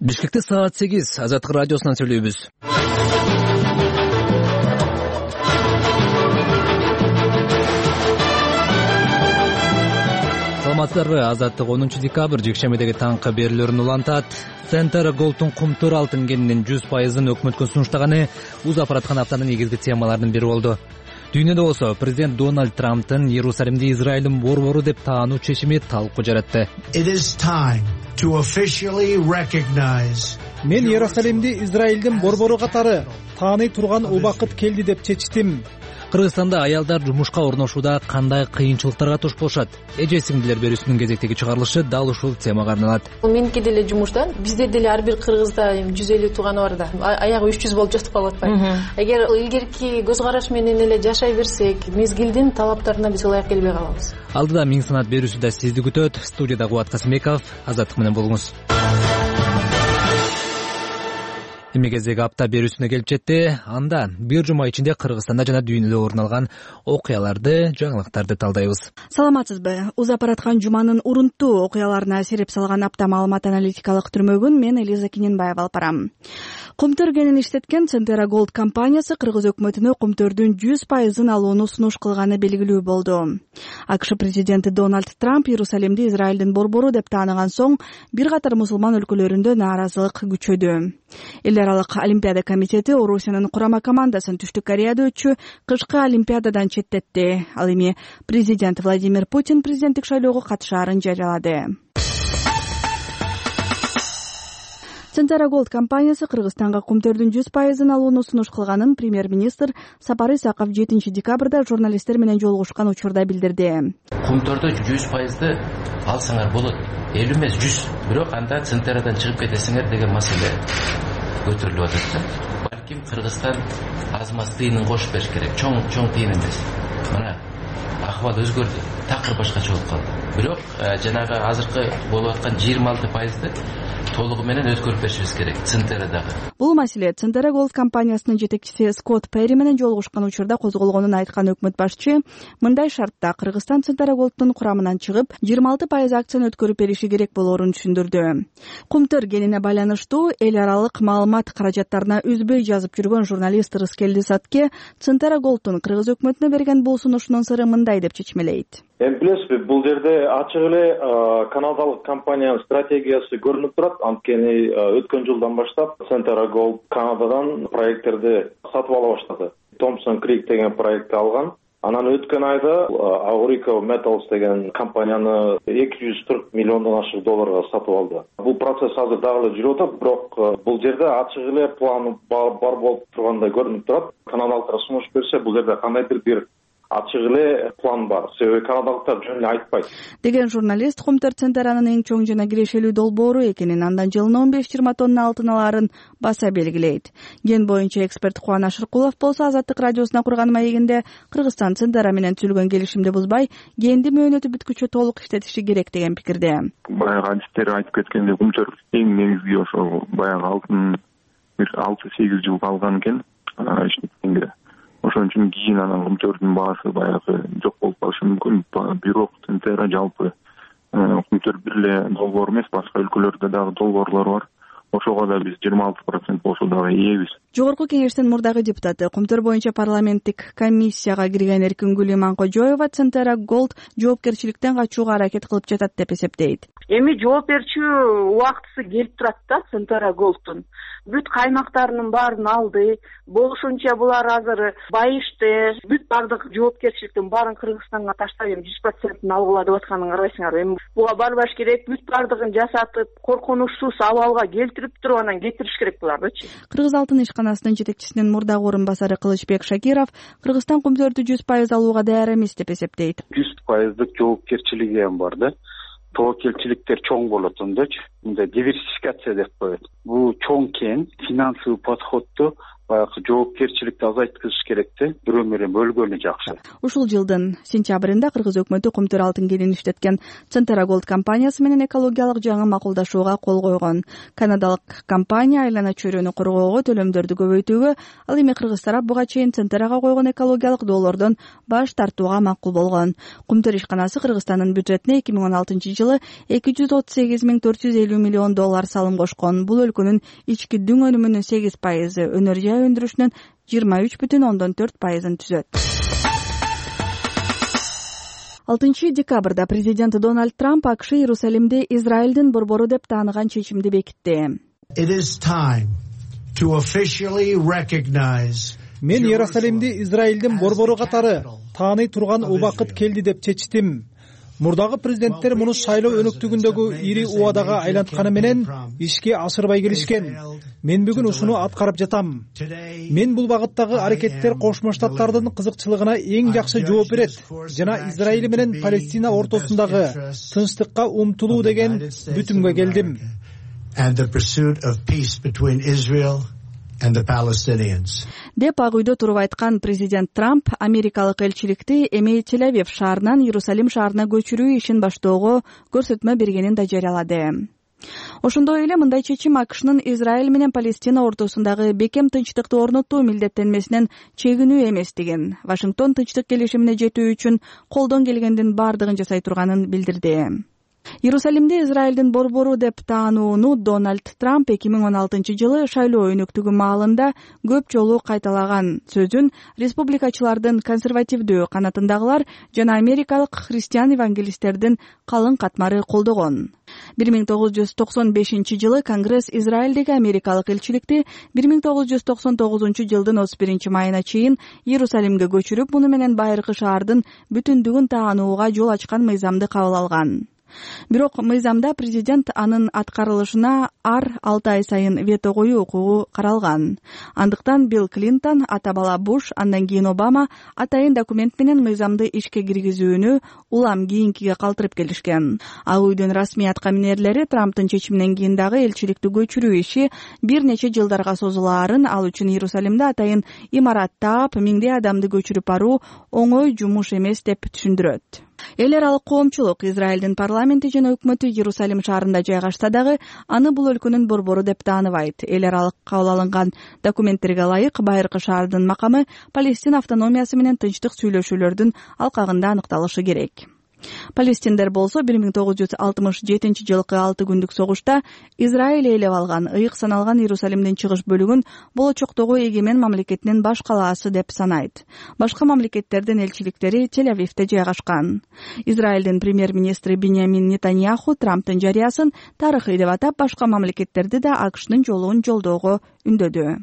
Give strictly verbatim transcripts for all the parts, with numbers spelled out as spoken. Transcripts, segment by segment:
Бишкекте саат сегиз Азаттык радиосунан сүйлөйбүз. Саламатсыздарбы? Азаттык онунчу декабрь жекшемедеги таңкы берүүлөрүн улантат. Центр Голдтун кумтур алтын кенинин жүз пайызын өкмөткө сунуштаганы УЗ апараткан аптанын негизги темаларынын бири болду. Дүйнөдө болсо президент Дональд Трамптын Иерусалимди Израилдин борбору деп таануу чечими талкуу жаратты. Мен Иерусалимди Израилдин борбору катары тааный турган убакыт келди деп чечтим. Кыргызстанда аялдар жумушка орношууда кандай кыйынчылыктарга туш болушат? Эже сиңдилер берүүсүнүн кезектеги чыгарылышы дал ушул темага арналат. Меники деле жумуштан бизде деле ар бир кыргызда жүз элүү тууганы бар да. Аягы үч жүз болуп жатып калып атпайбы? Эгер илгерки көз караш менен эле жашай берсек, мезгилдин талаптарына биз ылайык келбей калабыз. Алдыда миң санат берүүсү да сизди күтөт. Студияда Кубат Касымбеков, Азаттык менен болуңуз. Эмегездеги апта берүүсүнө келип жетти. Анда бир жума ичинде Кыргызстанда жана дүйнөдө орун алган окуяларды, жаңылыктарды талдайбыз. Саламатсызбы? УЗ апараткан жуманын урунттуу окуяларына сереп салган апта маалымат аналитикалык түрмөгүн мен Элиза Киненбаева алып барам. Кумтөр кенин иштеткен Центера Голд компаниясы Кыргыз өкмөтүнө кумтөрдүн жүз пайызын алууну сунуш кылганы белгилүү болду. АКШ президенти Дональд Трамп Иерусалимди Израилдин борбору деп тааныган соң бир катар мусулман өлкөлөрүндө нааразылык күчөдү. Эл аралык Олимпиада комитети Орусиянын курама командасын Түштүк Кореяда өтчү кышкы Олимпиададан четтетти. Ал эми президент Владимир Путин президенттик шайлоого катышаарын жарыялады. Центера Голд компаниясы Кыргызстанга кумтөрдүн жүз пайызын алууну сунуш кылганын премьер-министр Сапар Исаков жетинчи декабрда журналисттер менен жолугушкан учурда билдирди. Кумтөрдө жүз пайызды алсаңар болот, элүү эмес жүз. Бирок анда Центерадан чыгып кетесиңер деген маселе көтөрүлүп атат. Балким Кыргызстан аз-маз тыйынын кошуп бериш керек. Чоң чоң тыйын эмес. Мына акыбал өзгөрдү. Такыр башкача болуп калды. Бирок жанагы азыркы болуп аткан жыйырма алты пайызды толугу менен өткөрүп беришибиз керек Центерадагы. Бул маселе Центера Голд компаниясынын жетекчиси Скотт Перри менен жолугушкан учурда козголгонун айткан өкмөт башчы мындай шартта Кыргызстан Центера Голдтун курамынан чыгып, жыйырма алты пайыз акцияны өткөрүп бериши керек болоорун түшүндүрдү. Кумтөр кенине байланыштуу эл аралык маалымат каражаттарына үзбөй жазып жүргөн журналист Рыскелди Сатке Центера Голдтун Кыргыз өкмөтүнө берген бул сунушунун сыры мындай деп чечмелейт. Эми билесизби, бул жерде ачык эле канадалык компаниянын стратегиясы көрүнүп турат. Анткени өткөн жылдан баштап Центера Голд Канададан проекттерди сатып ала баштады. Thompson Creek деген проектти алган. Анан өткөн айда Aurico Metals деген компанияны эки жүз кырк миллиондон ашык долларга сатып алды. Бул процесс азыр дагы эле жүрүп атат, бирок бул жерде ачык эле план бар болуп тургандай көрүнүп турат. Канадалыктар сунуш берсе, бул жерде кандайдыр бир ачык эле план бар. Себеби канадалыктар жөн эле айтпайт. Деген журналист Кумтөр Центеранын эң чоң жана кирешелүү долбоору экенин, андан жылына он беш жыйырма тонна алтын алаарын баса белгилейт. Ген боюнча эксперт Кубана Шыркулов болсо Азаттык радиосуна курган маегинде Кыргызстан Центера менен түзүлгөн келишимди бузбай, генди мөөнөтү бүткүчө толук иштетиши керек деген пикирде. Баягы адистер айтып кеткендей, Кумтөр эң негизги ошол баягы алтын бир алты сегиз жыл калган экен иштеткенге. Ошон үчүн кийин анан кумтөрдүн баасы баягы жок болуп калышы мүмкүн. Бирок Центера жалпы кумтөр бир эле долбоор эмес, башка өлкөлөрдө дагы долбоорлор бар. Ошого да биз жыйырма алты процент болсо дагы ээбиз. Жогорку кеңештин мурдагы депутаты, Кумтөр боюнча парламенттик комиссияга кирген Эркингүл Иманкожоева Центера Голд жоопкерчиликтен качууга аракет кылып жатат деп эсептейт. Эми жооп берчү убактысы келип турат да Центера Голдтун. Бүт каймактарынын баарын алды. Болушунча булар азыр байышты. Бүт бардык жоопкерчиликтин баарын Кыргызстанга таштап эми жүз процентин алгыла деп атканын карабайсыңар. Эми буга барбаш керек, бүт бардыгын жасатып, коркунучсуз абалга келтирип туруп анан кетириш керек булардычы. Кыргыз алтын ишканасынын жетекчисинин мурдагы орун басары Кылычбек Шакиров Кыргызстан кумтөрдү жүз пайыз алууга даяр эмес деп эсептейт. жүз пайыздык жоопкерчилиги ham бар да. Тобокелчиликтер чоң болот ондочу. Мындай диверсификация деп коет. Бул чоң кен, финансылык подходду баягы жоопкерчиликти азайткызыш керек да, бирөө менен бөлгөнү жакшы. Ушул жылдын сентябрында Кыргыз өкмөтү Кумтур алтын кенин иштеткен Центера Голд компаниясы менен экологиялык жаңы макулдашууга кол койгон. Канадалык компания айлана чөйрөнү коргоого төлөмдөрдү көбөйтүүгө, ал эми кыргыз тарап буга чейин Центерага койгон экологиялык доолордон баш тартууга макул болгон. Кумтур ишканасы Кыргызстандын бюджетине эки миң он алтынчы жылы эки жүз отуз сегиз миң төрт жүз элүү миллион доллар салым кошкон. Бул өлкөнүн ички дүң өнүмүнүн сегиз пайызы, өнөр жай өндүрүшүнүн жыйырма үч бүтүн ондон төрт пайызын түзөт. алтынчы декабрда президент Дональд Трамп АКШ Иерусалимди Израилдин борбору деп тааныган чечимди бекитти. Мен Иерусалимди Израилдин борбору катары тааный турган убакыт келди деп чечтим. Мурдагы президенттер муну шайлоо өнөктүгүндөгү ири убадага айлантканы менен ишке ашырбай келишкен. Мен бүгүн ушуну аткарып жатам. Мен бул багыттагы аракеттер Кошмо Штаттардын кызыкчылыгына эң жакшы жооп берет жана Израиль менен Палестина ортосундагы тынчтыкка умтулуу деген бүтүмгө келдим. Деп Ак үйдө туруп айткан президент Трамп америкалык элчиликти эми Тель-Авив шаарынан Иерусалим шаарына көчүрүү ишин баштоого көрсөтмө бергенин да жарыялады. Ошондой эле мындай чечим АКШнын Израиль менен Палестина ортосундагы бекем тынчтыкты орнотуу милдеттенмесинен чегинүү эместигин, Вашингтон тынчтык келишимине жетүү үчүн колдон келгендин бардыгын жасай турганын билдирди. Иерусалимди Израилдин борбору деп таанууну Дональд Трамп эки миң он алтынчы жылы шайлоо өнөктүгү маалында көп жолу кайталаган сөзүн республикачылардын консервативдүү канатындагылар жана америкалык христиан евангелисттердин калың катмары колдогон. бир миң тогуз жүз токсон бешинчи жылы Конгресс Израилдеги америкалык элчиликти бир миң тогуз жүз токсон тогузунчу жылдын отуз биринчи майына чейин Иерусалимге көчүрүп, муну менен байыркы шаардын бүтүндүгүн таанууга жол ачкан мыйзамды кабыл алган. Бирок мыйзамда президент анын аткарылышына ар алты ай сайын вето коюу укугу каралган. Андыктан Билл Клинтон, ата бала Буш, андан кийин Обама атайын документ менен мыйзамды ишке киргизүүнү улам кийинкиге калтырып келишкен. Ак үйдүн расмий аткаминерлери Трамптын чечиминен кийин дагы элчиликти көчүрүү иши бир нече жылдарга созулаарын, ал үчүн Иерусалимде атайын имарат таап, миңдей адамды көчүрүп баруу оңой жумуш эмес деп түшүндүрөт. Эл аралык коомчулук Израилдин парламенти жана өкмөтү Иерусалим шаарында жайгашса дагы аны бул өлкөнүн борбору деп тааныбайт. Эл аралык кабыл алынган документтерге ылайык байыркы шаардын макамы Палестина автономиясы менен тынчтык сүйлөшүүлөрдүн алкагында аныкталышы керек. Палестиндер болсо бир миң тогуз жүз алтымыш жетинчи жылкы алты күндүк согушта Израиль ээлеп алган ыйык саналган Иерусалимдин чыгыш бөлүгүн болочоктогу эгемен мамлекетинин баш калаасы деп санайт. Башка мамлекеттердин элчиликтери Тель-Авивде жайгашкан. Израилдин премьер-министри Биньямин Нетаньяху Трамптын жарыясын тарыхый деп атап, башка мамлекеттерди да АКШнын жолун жолдоого үндөдү.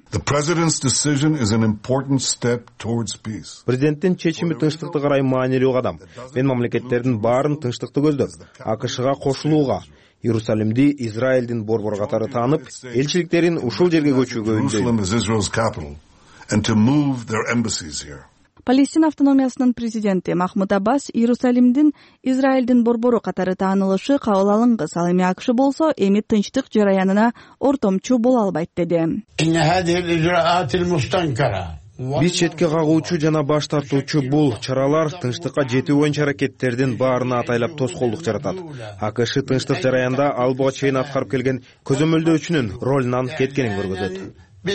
Президенттин чечими тынчтыкты карай маанилүү кадам. Мен мамлекеттердин баарын тынчтыкты көздөп, АКШга кошулууга, Иерусалимди Израилдин борбору катары таанып, элчиликтерин ушул жерге көчүүгө үндөйм. Палестина автономиясынын президенти Махмуд Аббас Иерусалимдин Израилдин борбору катары таанылышы кабыл алынгыс, ал эми АКШ болсо эми тынчтык жараянына ортомчу боло албайт деди. Биз четке кагуучу жана баш тартуучу бул чаралар тынчтыкка жетүү боюнча аракеттердин баарына атайлап тоскоолдук жаратат. АКШ тынчтык жараянда ал буга чейин аткарып келген көзөмөлдөөчүнүн ролунан кеткенин көргөзөт.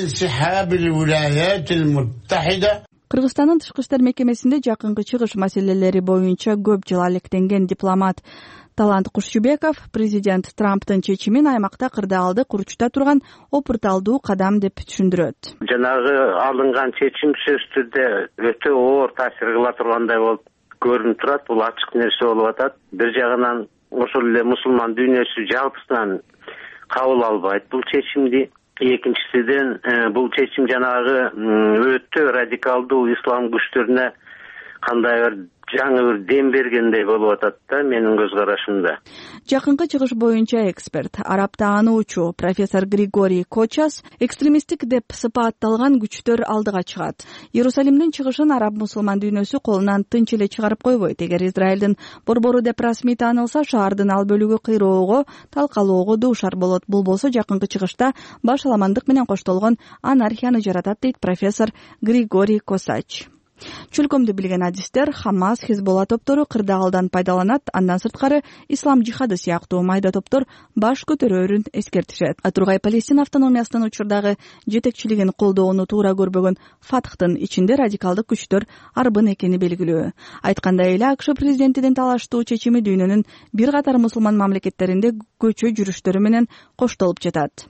Кыргызстандын тышкы иштер мекемесинде жакынкы чыгыш маселелери боюнча көп жыл алектенген дипломат Талант Кушчубеков президент Трамптын чечимин аймакта кырдаалды курчута турган опурталдуу кадам деп түшүндүрөт. Жанагы алынган чечим сөзсүз түрдө өтө оор таасир кыла тургандай болуп көрүнүп турат. Бул ачык нерсе болуп атат. Бир жагынан ошол эле мусулман дүйнөсү жалпысынан кабыл албайт бул чечимди. Экинчисиден бул чечим жанагы өтө радикалдуу ислам күчтөрүнө кандайдыр жаңы бир дем бергендей болуп атат да менин көз карашымда. Жакынкы чыгыш боюнча эксперт, араб таануучу профессор Григорий Кочас экстремисттик деп сыпатталган күчтөр алдыга чыгат. Иерусалимдин чыгышын араб мусулман дүйнөсү колунан тынч эле чыгарып койбойт. Эгер Израилдин борбору деп расмий таанылса, шаардын ал бөлүгү кыйроого, талкалоого дуушар болот. Бул болсо жакынкы чыгышта башаламандык менен коштолгон анархияны жаратат, дейт профессор Григорий Косач. Чүлкөмдү билген адистер Хамас, Хизболла топтору кырдаалдан пайдаланат, андан сырткары ислам жихады сыяктуу майда топтор баш көтөрөөрүн эскертишет. Атургай Палестина автономиясынын учурдагы жетекчилигин колдоону туура көрбөгөн Фатхтын ичинде радикалдык күчтөр арбын экени белгилүү. Айткандай эле, АКШ президентинин талаштуу чечими дүйнөнүн бир катар мусулман мамлекеттеринде көчө жүрүштөрү менен коштолуп жатат.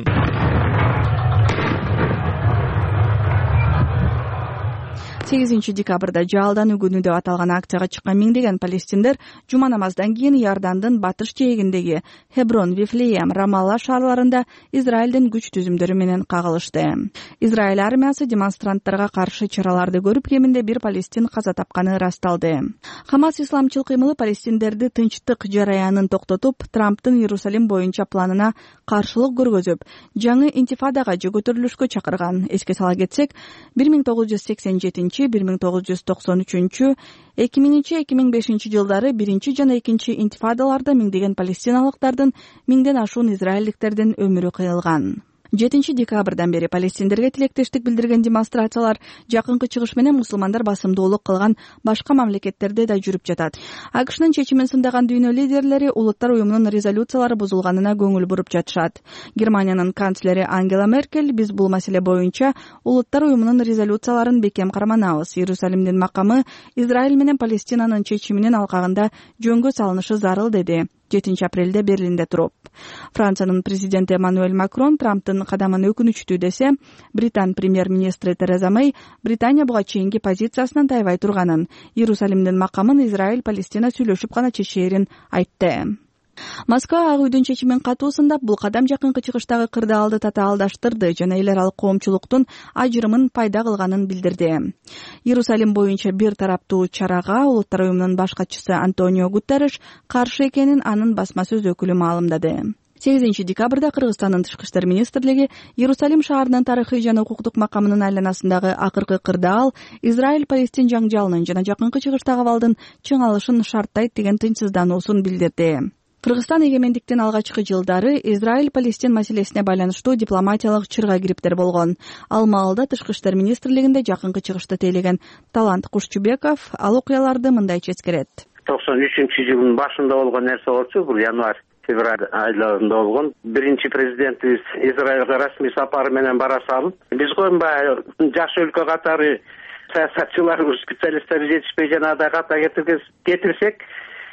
сегизинчи декабрда Жалдан күнү деп аталган акцияга чыккан миңдеген палестиндер жума намаздан кийин Иордандын батыш жээгиндеги Хеброн, Вифлеем, Рамалла шаарларында Израилдин күч түзүмдөрү менен кагылышты. Израиль армиясы демонстранттарга каршы чараларды көрүп, кеминде бир палестин каза тапканы ырасталды. Хамас исламчыл кыймылы палестиндерди тынчтык жараянын токтотуп, Трамптын Иерусалим боюнча планына каршылык көргөзүп, жаңы интифадага же көтөрүлүшкө чакырган. Эске сала кетсек, бир миң тогуз жүз сексен жетинчи бир миң тогуз жүз токсон үчүнчү эки миңинчи эки миң бешинчи жылдары биринчи жана экинчи интифадаларда миңдеген палестиналыктардын, миңден ашуун израилдиктердин өмүрү кыйылган. жетинчи декабрдан бери палестиндерге тилектештик билдирген демонстрациялар жакынкы чыгыш менен мусулмандар басымдуулук кылган башка мамлекеттерде да жүрүп жатат. АКШнын чечимин сындаган дүйнө лидерлери улуттар уюмунун резолюциялары бузулганына көңүл буруп жатышат. Германиянын канцлери Ангела Меркель: биз бул маселе боюнча улуттар уюмунун резолюцияларын бекем карманабыз. Иерусалимдин макамы Израиль менен Палестинанын чечиминин алкагында жөнгө салынышы зарыл, деди жетинчи апрелде Берлинде туруп. Франциянын президенти Эммануэль Макрон Трамптын кадамын өкүнүчтүү десе, Британ премьер-министри Тереза Мэй Британия буга чейинки позициясынан тайбай турганын, Иерусалимдин макамын Израиль Палестина сүйлөшүп гана чечээрин айтты. Москва Ак үйдүн чечимин катуу сындап, бул кадам жакынкы чыгыштагы кырдаалды татаалдаштырды жана эл аралык коомчулуктун ажырымын пайда кылганын билдирди. Иерусалим боюнча бир тараптуу чарага улуттар уюмунун баш катчысы Антонио Гутерриш каршы экенин анын басма сөз өкүлү маалымдады. сегизинчи декабрда Кыргызстандын тышкы иштер министрлиги Иерусалим шаарынын тарыхый жана укуктук макамынын айланасындагы акыркы кырдаал Израиль-Палестин жаңжалынын жана жакынкы чыгыштагы абалдын чыңалышын шарттайт деген тынчсыздануусун билдирди. Кыргызстан эгемендиктин алгачкы жылдары Израиль-Палестин маселесине байланыштуу дипломатиялык чырга кириптер болгон. Ал маалда тышкы иштер министрлигинде жакынкы чыгышты тейлеген Талант Кушчубеков ал окуяларды мындай ческерет. токсон үчүнчү жылдын башында болгон нерсе болчу, бул январь февраль айларында болгон. Биринчи президентибиз Израилга расмий сапары менен бара салып, биз койбай жаш өлкө катары саясатчылар, специалисттер жетишпей жанагыдай ката кетирсек,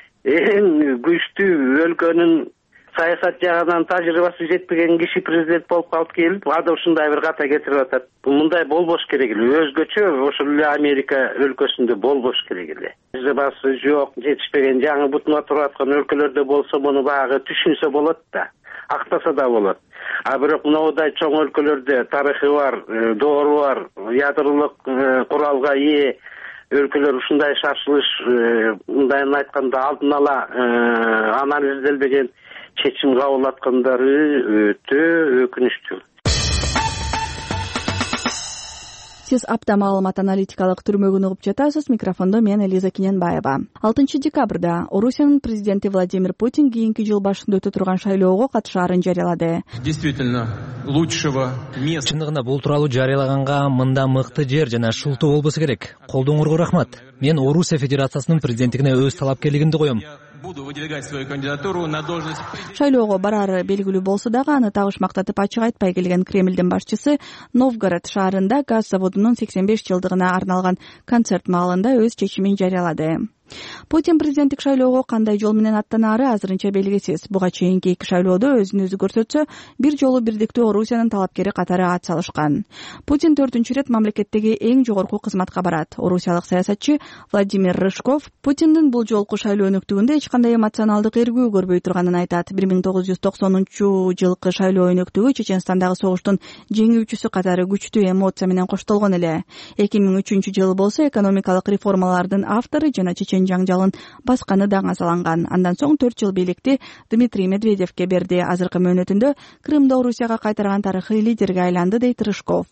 эң күчтүү өлкөнүн саясат жагынан тажрыйбасы жетпеген киши президент болуп калып келип, ада ушундай бир ката кетирип атат. Мындай болбош керек эле. Өзгөчө ошол эле Америка өлкөсүндө болбош керек эле. Тажрыйбасы жок, жетишпеген жаңы бутуна туруп аткан өлкөлөрдө болсо, муну баягы түшүнсө болот да, актаса да болот. А бирок мындай чоң өлкөлөрдө тарыхы бар, доору бар, ядролук куралга ээ өлкөлөр ушундай шашылыш, мындайын айтканда алдын ала анализделбеген чечим кабыл аткандары өтө өкүнүчтүү. Сиз апта маалымат аналитикалык түрмөгүн угуп жатасыз. Микрофондо мен Элиза Киненбаева. алтынчы декабрда Орусиянын президенти Владимир Путин кийинки жыл башында өтө турган шайлоого катышаарын жарыялады. Действительно, лучшего места. Чындыгында бул тууралуу жарыялаганга мында мыкты жер жана шултуу болбосо керек. Колдооңорго рахмат. Мен Орусия Федерациясынын президенттигине өз талапкерлигимди коем. Буду выдвигать свою кандидатуру на должность. Шайлоого барары белгилүү болсо дагы аны тагыш мактатып ачык айтпай келген Кремлдин башчысы Новгород шаарында газ заводунун сексен беш жылдыгына арналган концерт маалында өз чечимин жарыялады. Путин президенттик шайлоого кандай жол менен аттанаары азырынча белгисиз. Буга чейинки эки шайлоодо өзүн өзү көрсөтсө, бир жолу бирдиктүү Орусиянын талапкери катары ат салышкан. Путин төртүнчү ирет мамлекеттеги эң жогорку кызматка барат. Орусиялык саясатчы Владимир Рыжков Путиндин бул жолку шайлоо өнөктүгүндө эч кандай эмоционалдык эргүү көрбөй турганын айтат. бир миң тогуз жүз токсонунчу жылкы шайлоо өнөктүгү Чеченстандагы согуштун жеңүүчүсү катары күчтүү эмоция менен коштолгон эле. эки миң үчүнчү жылы болсо экономикалык реформалардын автору жана чечен менен жаңжалын басканы даңазаланган. Андан соң төрт жыл бийликти Дмитрий Медведевке берди. Азыркы мөөнөтүндө Крымды Орусияга кайтарган тарыхый лидерге айланды, дейт Рыжков.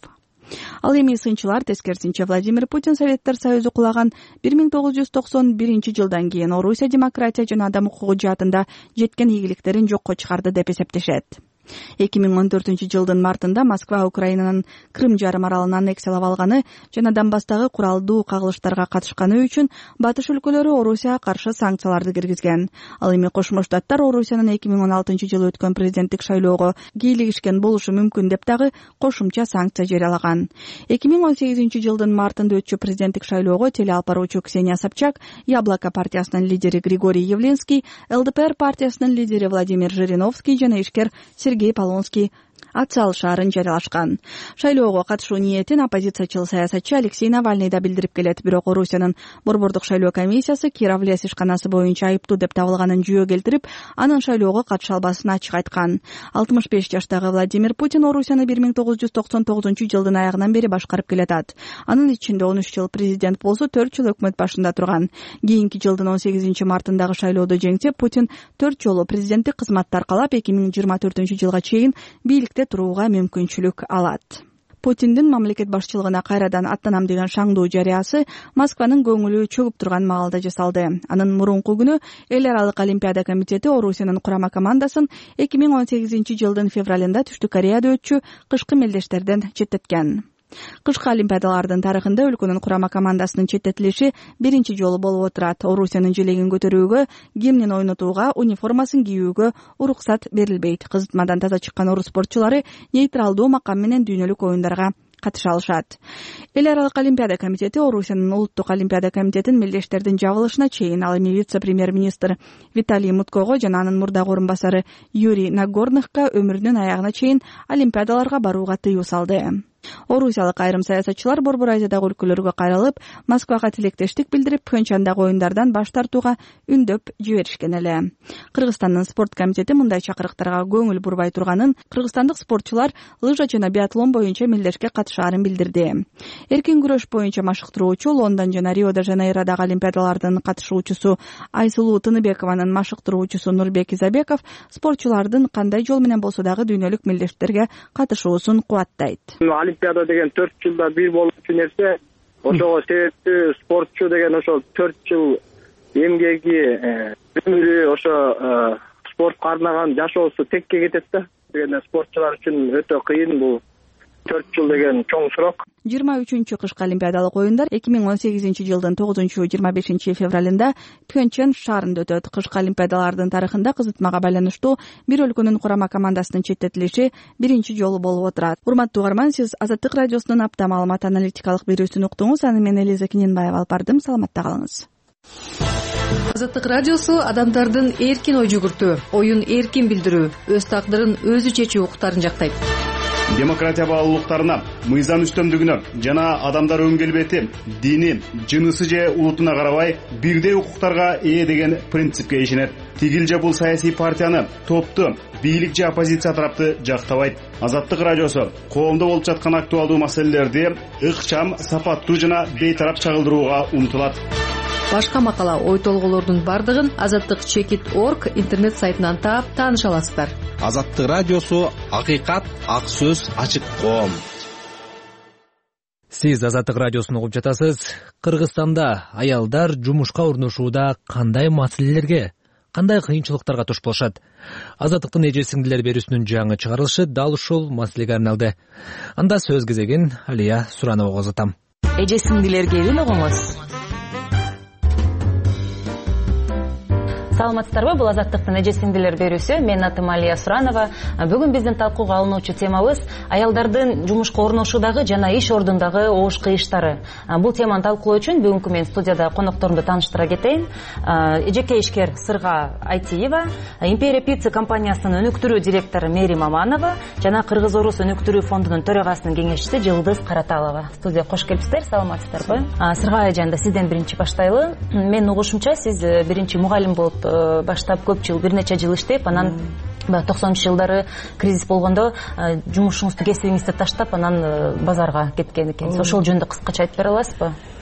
Ал эми сынчылар тескерисинче Владимир Путин Советтер Союзу кулаган бир миң тогуз жүз токсон биринчи жылдан кийин Орусия демократия жана адам укугу жаатында жеткен ийгиликтерин жокко чыгарды деп эсептешет. эки миң он төртүнчү жылдын мартында Москва Украинанын Крым жарым аралын аннексиялап алганы жана Донбасстагы куралдуу кагылыштарга катышканы үчүн батыш өлкөлөрү Орусияга каршы санкцияларды киргизген. Ал эми Кошмо Штаттар Орусиянын эки миң он алтынчы жылы өткөн президенттик шайлоого кийлигишкен болушу мүмкүн деп дагы кошумча санкция жарыялаган. эки миң он сегизинчи жылдын мартында өтчү президенттик шайлоого телеалп баруучу Ксения Собчак, Яблоко партиясынын лидери Григорий Явлинский, ЛДПР партиясынын лидери Владимир Жириновский жана ишкер Сергей Полонский атсалышаарын жарыялашкан. Шайлоого катышуу ниетин оппозициячыл саясатчы Алексей Навальный да билдирип келет. Бирок Орусиянын борбордук шайлоо комиссиясы Кировлес ишканасы боюнча айыптуу деп табылганын жүйө келтирип, анын шайлоого катыша албасын ачык айткан. алтымыш беш жаштагы Владимир Путин Орусияны бир миң тогуз жүз токсон тогузунчу жылдын аягынан бери башкарып келатат. Анын ичинде он үч жыл президент болсо, төрт жыл өкмөт башында турган. Кийинки жылдын он сегизинчи мартындагы шайлоодо жеңсе, Путин төрт жолу президенттик кызматты аркалап эки миң жыйырма төртүнчү жылга чейин бийликте турууга мүмкүнчүлүк алат. Путиндин мамлекет башчылыгына кайрадан аттанам деген шаңдуу жарыясы Москванын көңүлү чөгүп турган маалда жасалды. Анын мурунку күнү Эл аралык олимпиада комитети Орусиянын курама командасын эки миң он сегизинчи жылдын февралында Түштүк Кореяда өтчү кышкы мелдештерден четтеткен. Кышкы олимпиадалардын тарыхында өлкөнүн курама командасынын четтетилиши биринчи жолу болуп отурат. Орусиянын желегин көтөрүүгө, гимнин ойнотууга, униформасын кийүүгө уруксат берилбейт. Кызытмадан таза чыккан орус спортчулары нейтралдуу макам менен дүйнөлүк оюндарга катыша алышат. Эл аралык олимпиада комитети Орусиянын улуттук олимпиада комитетин мелдештердин жабылышына чейин, ал эми вице-премьер-министр Виталий Муткого жана анын мурдагы орун басары Юрий Нагорныхка өмүрүнүн аягына чейин олимпиадаларга барууга тыюу салды. Орусиялык айрым саясатчылар Борбор Азиядагы өлкөлөргө кайрылып, Москвага тилектештик билдирип, Пхенчандагы оюндардан баш тартууга үндөп жиберишкен эле. Кыргызстандын спорт комитети мындай чакырыктарга көңүл бурбай турганын, кыргызстандык спортчулар лыжа жана биатлон боюнча мелдешке катышаарын билдирди. Эркин күрөш боюнча машыктыруучу, Лондон жана Рио-де-Жанейродагы олимпиадалардын катышуучусу Айсулуу Тыныбекованын машыктыруучусу Нурбек Изабеков спортчулардын кандай жол менен болсо дагы дүйнөлүк мелдештерге катышуусун кубаттайт. Олимпиада деген төрт жылда бир болчу нерсе. Ошого себептүү спортчу деген ошо төрт жыл эмгеги, өмүрү ошо спортко арнаган жашоосу текке кетет да. Дегенде спортчулар үчүн өтө кыйын бул төрт жыл деген чоң срок. жыйырма үчүнчү кышкы олимпиадалык оюндар эки миң он сегизинчи жылдын тогузунчу жыйырма бешинчи февралында Пхенчан шаарында өтөт. Кышкы олимпиадалардын тарыхында кызытмага байланыштуу бир өлкөнүн курама командасынын четтетилиши биринчи жолу болуп отурат. Урматтуу угарман, сиз Азаттык радиосунун апта маалымат аналитикалык берүүсүн уктуңуз. Аны мен Элиза Киненбаева алып бардым. Саламатта калыңыз. Азаттык радиосу адамдардын эркин ой жүгүртүү, оюн эркин билдирүү, өз тагдырын өзү чечүү укуктарын жактайт. Демократия баалуулуктарына, мыйзам үстөмдүгүнө жана адамдар өң келбети, дини, жынысы же улутуна карабай бирдей укуктарга ээ деген принципке ишенет. Тигил же бул саясий партияны, топту, бийлик же оппозиция тарапты жактабайт. Азаттык радиосу коомдо болуп жаткан актуалдуу маселелерди ыкчам, сапаттуу жана бейтарап чагылдырууга умтулат. Башка макала, ой толголордун бардыгын азаттык чекит точка орг интернет сайтынан таап тааныша аласыздар. Азаттык радиосу акыйкат, ак сөз, ачык коом. Сиз Азаттык радиосун угуп жатасыз. Кыргызстанда аялдар жумушка орношууда кандай маселелерге, кандай кыйынчылыктарга туш болушат? Азаттыктын эже сиңдилер берүүсүнүн жаңы чыгарылышы дал ушул маселеге арналды. Анда сөз кезегин Алия Суранова узатам. Эже сиңдилерге үлгүңүз. Саламатсыздарбы, бул Азаттыктын эже сиңдилер берүүсү. Менин атым Алия Суранова. Бүгүн биздин талкууга алынуучу темабыз аялдардын жумушка орношуудагы жана иш ордундагы оош кыйыштары. Бул теманы талкуулоо үчүн бүгүнкү мен студияда конокторумду тааныштыра кетейин. Эжеке ишкер Сырга Айтиева, Империя Пицца компаниясынын өнүктүрүү директору Мери Маманова жана Кыргыз-Орус өнүктүрүү фондунун төрагасынын кеңешчиси Жылдыз Караталова. Студияга кош келипсиздер. Саламатсыздарбы? Сырга эже, анда сизден биринчи баштайлы. Мен угушумча, сиз биринчи мугалим болуп баштап көп жыл, бир нече жыл иштеп, анан токсонунчу жылдары кризис болгондо жумушуңузду, кесибиңизди таштап, анан базарга кеткен экенсиз. Ошол жөнүндө кыскача айтып бере аласызбы?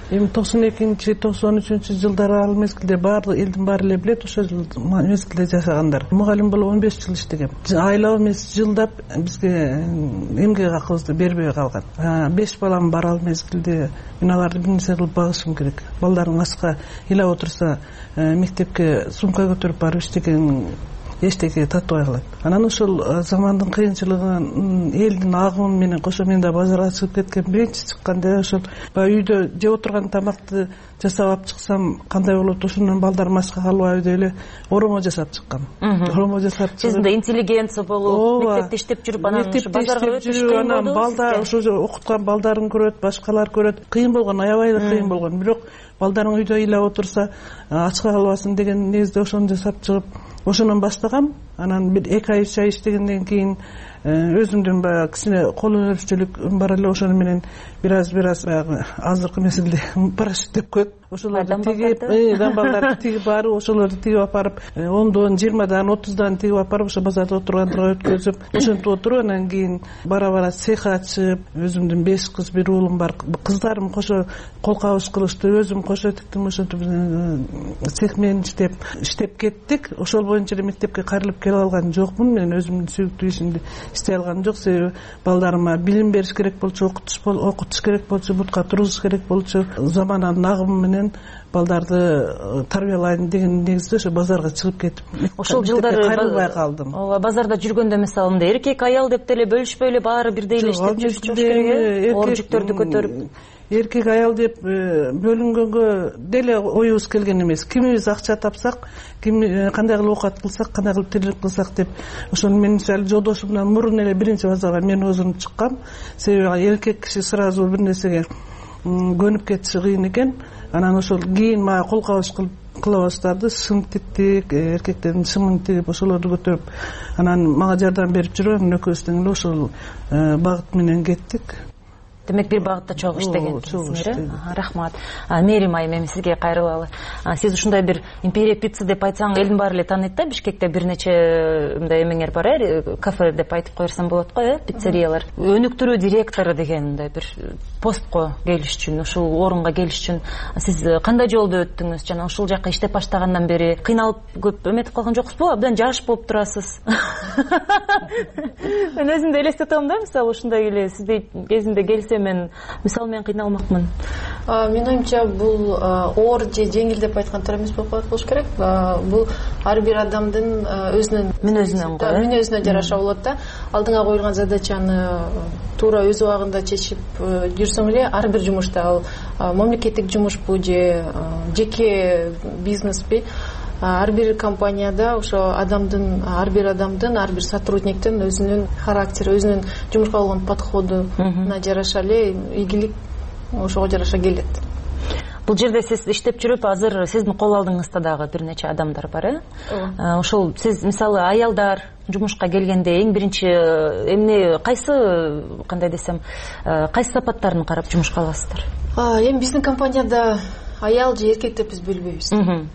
эми токсон экинчи токсон үчүнчү жылдары ал мезгилде баардык элдин баары эле билет, ошол мезгилде жашагандар. Мугалим болуп он беш жыл иштегем. Айлап эмес жылдап бизге эмгек акыбызды бербей калган. Беш балам бар ал мезгилде. Мен аларды бир нерсе кылып багышым керек. Балдарың ачка ыйлап отурса, мектепке сумка көтөрүп барып иштеген эчтеке татыбай калат. Анан ошол замандын кыйынчылыгын, элдин агымы менен кошо мен да базарга чыгып кеткен, биринчи чыкканда ошол баягы үйдө жеп отурган тамакты жасап алып чыксам кандай болот, ошондон балдарым ачка калбайбы деп эле оромо жасап чыккам. Оромо жасап чыгып. Сиз да интеллигенция болуп, мектепте иштеп жүрүп, анан базарга өтүш кыйын болду. Балдар ошо окуткан балдарын көрөт, башкалар көрөт. Кыйын болгон, аябай эле кыйын болгон. Бирок балдарың үйдө ыйлап отурса, ачка калбасын деген негизде ошону жасап чыгып, ошондон баштагам. Анан бир эки ай үч ай иштегенден кийин өзүмдүн баягы кичине кол өнөрчүлүк бар эле, ошону менен бир аз бир аз баягы азыркы мезгилде парашют деп коет. Ошолорду тигип, дамбалдарды тигип барып, ошолорду тигип алып барып, ондон, жыйырмадан, отуздан тигип алып барып, ошо базарда отургандарга өткөзүп, ошентип отуруп, анан кийин бара-бара цех ачып, өзүмдүн беш кыз, бир уулум бар. Кыздарым кошо кол кабыш кылышты, өзүм кошо тиктим, ошентип цех менен иштеп, иштеп кеттик. Ошол боюнча эле мектепке кайрылып келе алган жокмун. Мен өзүмдүн сүйүктүү ишимди иштей алганым жок, себеби балдарыма билим бериш керек болчу, окутуш окутуш керек болчу, бутка тургузуш керек болчу. Замананын агымы менен балдарды тарбиялайын деген негизде ошо базарга чыгып кетип, ошол жылдары кайрылбай калдым. Ооба, базарда жүргөндө мисалы мындай эркек аял деп деле бөлүшпөй эле баары бирдей эле иштеп жүрүш керек, оор жүктөрдү көтөрүп. Эркек аял деп бөлүнгөнгө деле оюбуз келген эмес. Кимибиз акча тапсак, ким кандай кылып оокат кылсак, кандай кылып тирилик кылсак деп, ошону мен мисалы жолдошумдан мурун эле биринчи базарга мен өзүм чыккам. Себеби эркек киши сразу бир нерсеге көнүп кетиши кыйын экен. Анан ошол кийин мага кол кабыш кыла баштады. Шым тиктик, эркектердин шымын тигип, ошолорду көтөрүп, анан мага жардам берип жүрүп, экөөбүз тең эле ошол багыт менен кеттик. Демек бир багытта чогуу иштегенсиңер э? Рахмат. Мээрим айым, эми сизге кайрылалы. Сиз ушундай бир империя пицца деп айтсаң элдин баары эле тааныйт да. Бишкекте бир нече мындай эмеңер бар э, кафе деп айтып коерсам болот го э, пиццериялар. Өнүктүрүү директору деген мындай бир постко келиш үчүн, ушул орунга келиш үчүн сиз кандай жолду өттүңүз? Жана ушул жакка иштеп баштагандан бери кыйналып көп эметип калган жоксузбу? Абдан жаш болуп турасыз. Мен өзүмдү элестете алам да, мисалы ушундай эле сизди кезинде келсе мен мисалы мен кыйналмакмын. Менин оюмча бул оор же жеңил деп айткан туура эмес болуш керек. Бул ар бир адамдын өзүнүн мен өзүнөн го, мен өзүнө жараша болот да. Алдыңа коюлган задачаны туура өз убагында чечип жүрсөң эле ар бир жумушта, ал мамлекеттик жумушпу же жеке бизнеспи, ар бир компанияда ошо адамдын, ар бир адамдын, ар бир сотрудниктин өзүнүн характери, өзүнүн жумушка болгон подходуна жараша эле ийгилик ошого жараша келет. Бул жерде сиз иштеп жүрүп, азыр сиздин кол алдыңызда дагы бир нече адамдар бар, э? Ошол сиз мисалы аялдар жумушка келгенде эң биринчи эмне, кайсы, кандай десем, кайсы сапаттарын карап жумушка аласыздар? Эми биздин компанияда аял же эркек деп биз бөлбөйбүз.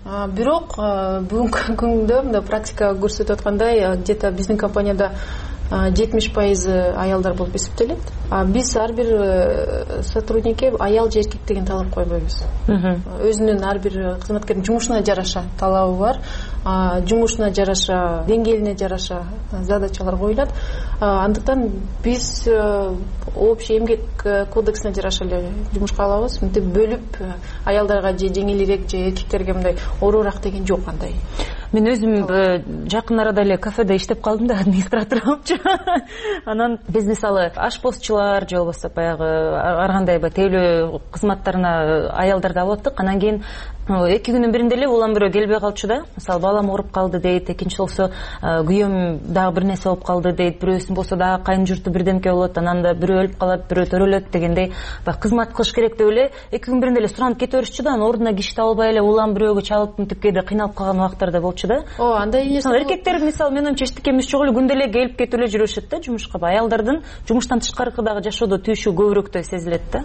Бирок бүгүнкү күндө мында практика көрсөтүп аткандай, где-то биздин компанияда жетимиш пайызы аялдар болуп эсептелет. Биз ар бир сотрудникке аял же эркек деген талап койбойбуз. Өзүнүн ар бир кызматкердин жумушуна жараша талабы бар. Жумушуна жараша, деңгээлине жараша задачалар коюлат. Андыктан биз общий эмгек кодексине жараша эле жумушка алабыз. Мынтип бөлүп аялдарга же жеңилирээк же эркектерге мындай оорураак деген жок андай. Мен өзүм жакын арада эле кафеде иштеп калдым да, администратор болупчу. Анан биз мисалы ашпозчулар же болбосо баягы ар кандай тейлөө кызматтарына аялдарды алып аттык. Анан кийин эки күнүн биринде эле улам бирөө келбей калчу да. Мисалы балам ооруп калды дейт, экинчи болсо күйөөм дагы бир нерсе болуп калды дейт, бирөөсүн болсо дагы кайын журту бирдемке болот, анан да бирөө өлүп калат, бирөө төрөлөт дегендей. Баягы кызмат кылыш керек деп эле эки күн биринде эле суранып кете беришчү да. Анан ордуна киши таба албай эле улам бирөөгө чалып мынтип кээде кыйналып калган убактар да болчу да. О, андай эмес. Эркектер мисалы менин оюмча эчтеке эмес жок эле күндө эле келип кетип эле жүрүшөт да жумушка. Аялдардын жумуштан тышкаркы дагы жашоодо түйүшү көбүрөөктөй сезилет да.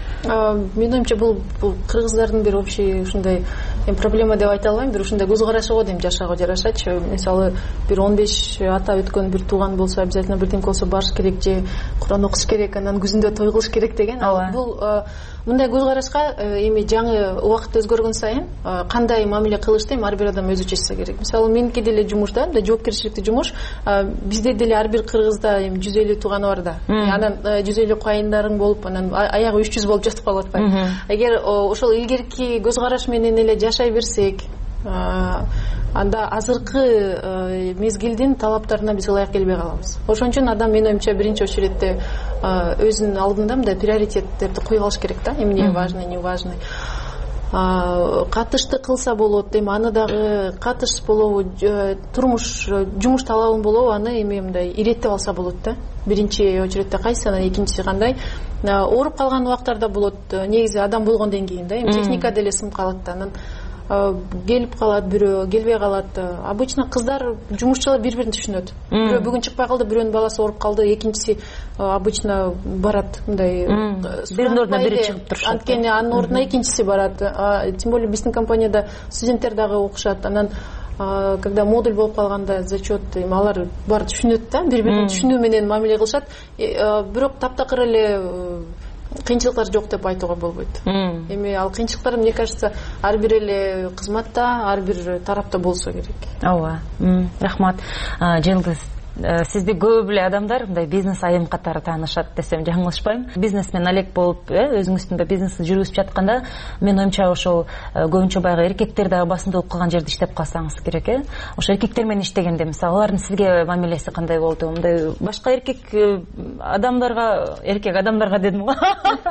Менин оюмча бул кыргыздардын бир общий ушундай проблема деп айта албайм, бир ушундай көз карашы го дейм жашоого жарашачы. Мисалы бир он беш ата өткөн бир тууган болсо обязательно бирдемке болсо барыш керек же Куран окуш керек, анан күзүндө той кылыш керек деген. Бул мындай көз карашка эми жаңы убакыт өзгөргөн сайын кандай мамиле кылышты эми ар бир адам өзү чечсе керек. Мисалы меники деле жумушта, мындай жоопкерчиликтүү жумуш, бизде деле ар бир кыргызда эми жүз элүү тууганы бар да. Анан жүз элүү кайындарың болуп, анан аягы үч жүз болуп жатып калып атпайбы? Эгер ошол илгерки көз караш менен эле жашай берсек, анда азыркы мезгилдин талаптарына биз ылайык келбей калабыз. Ошон үчүн адам менин оюмча биринчи очередте өзүнүн алдында мындай приоритеттерди кое алыш керек да, эмне важный, не важный. Катышты кылса болот, эми аны дагы катыш болобу, турмуш, жумуш талабын болобу, аны эми мындай иреттеп алса болот да. Биринчи очередте кайсы, анан экинчиси кандай. Ооруп калган убактарда болот, негизи адам болгондон кийин да, эми техника деле сынып калат да, анан келип калат, бирөө келбей калат. Обычно кыздар, жумушчулар бири-бирин түшүнөт. Бирөө бүгүн чыкпай калды, бирөөнүн баласы ооруп калды, экинчиси обычно барат, мындай биринин ордуна бири чыгып турушат. Анткени анын ордуна экинчиси барат. Тем более биздин компанияда студенттер дагы окушат. Анан когда модуль болуп калганда зачет, эми алар баары түшүнөт да, бири-бирин түшүнүү менен мамиле кылышат. Бирок таптакыр эле кыйынчылыктар жок деп айтууга болбойт. Эми ал кыйынчылыктар, мне кажется, ар бир эле кызматта, ар бир тарапта болсо керек. Ооба. Рахмат. Жылдыз, сизди көп эле адамдар мындай бизнес айым катары таанышат десем жаңылышпайм. Бизнесмен Олег болуп, өзүңүздүн да бизнести жүргүзүп жатканда, мен оюмча ошол көбүнчө баягы эркектер дагы басымдуулук кылган жерде иштеп калсаңыз керек, э? Ошо эркектер менен иштегенде, мисалы, алардын сизге мамилеси кандай болду? Мындай башка эркек адамдарга, эркек адамдарга дедим го.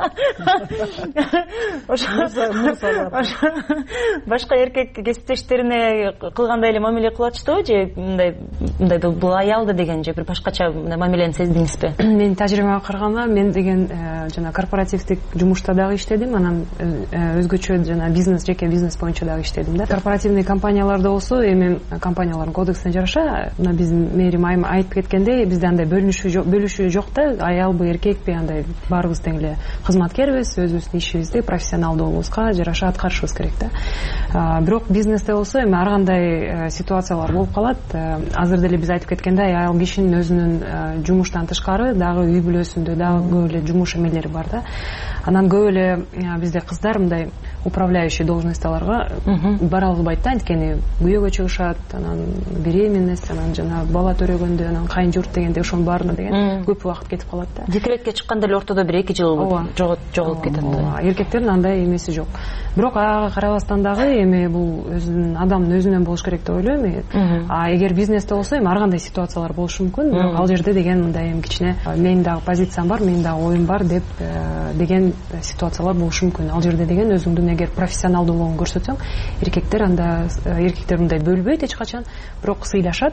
Башка эркек кесиптештерине кылгандай эле мамиле кылып атышпы же мындай мындай бул аялды деген же бир башкача мамилени сездиңизби? Менин тажрыйбама караганда, мен деген жана корпоративдик жумушта дагы иштедим, анан өзгөчө жана бизнес, жеке бизнес боюнча дагы иштедим да. Корпоративный компанияларда болсо, эми компаниялардын кодексине жараша, мына биздин мэрим айым айтып кеткендей, бизде андай бөлүнүшү бөлүшүү жок да, аялбы, эркекпи, андай баарыбыз тең эле кызматкербиз, өзүбүздүн ишибизди профессионалдуулугубузга жараша аткарышыбыз керек да. Бирок бизнесте болсо, эми ар кандай ситуациялар болуп калат. Азыр деле биз айтып кеткендей, аял кишинин өзүнүн жумуштан тышкары дагы үй бүлөсүндө дагы көп эле жумуш эмелери бар да. Анан көп эле бизде кыздар мындай управляющий должностьтарга бара албайт да, анткени күйөөгө чыгышат, анан беременность, анан жана бала төрөгөндө, анан кайын журт дегенде ошонун баарына деген көп убакыт кетип калат да. Декретке чыкканда эле ортодо бир эки жыл жоголуп кетет. Эркектердин андай эмеси жок. Бирок ага карабастан дагы эми бул өзүнүн адамдын өзүнөн болуш керек деп ойлойм эми. А эгер бизнесте болсо, эми ар кандай ситуациялар болушу мүмкүн, бирок ал жерде деген мындай эми кичине менин дагы позициям бар, менин дагы оюм бар деп деген ситуациялар болушу мүмкүн. Ал жерде деген өзүңдүн эгер профессионалдуулугун көрсөтсөң, эркектер анда эркектер мындай бөлбөйт эч качан, бирок сыйлашат,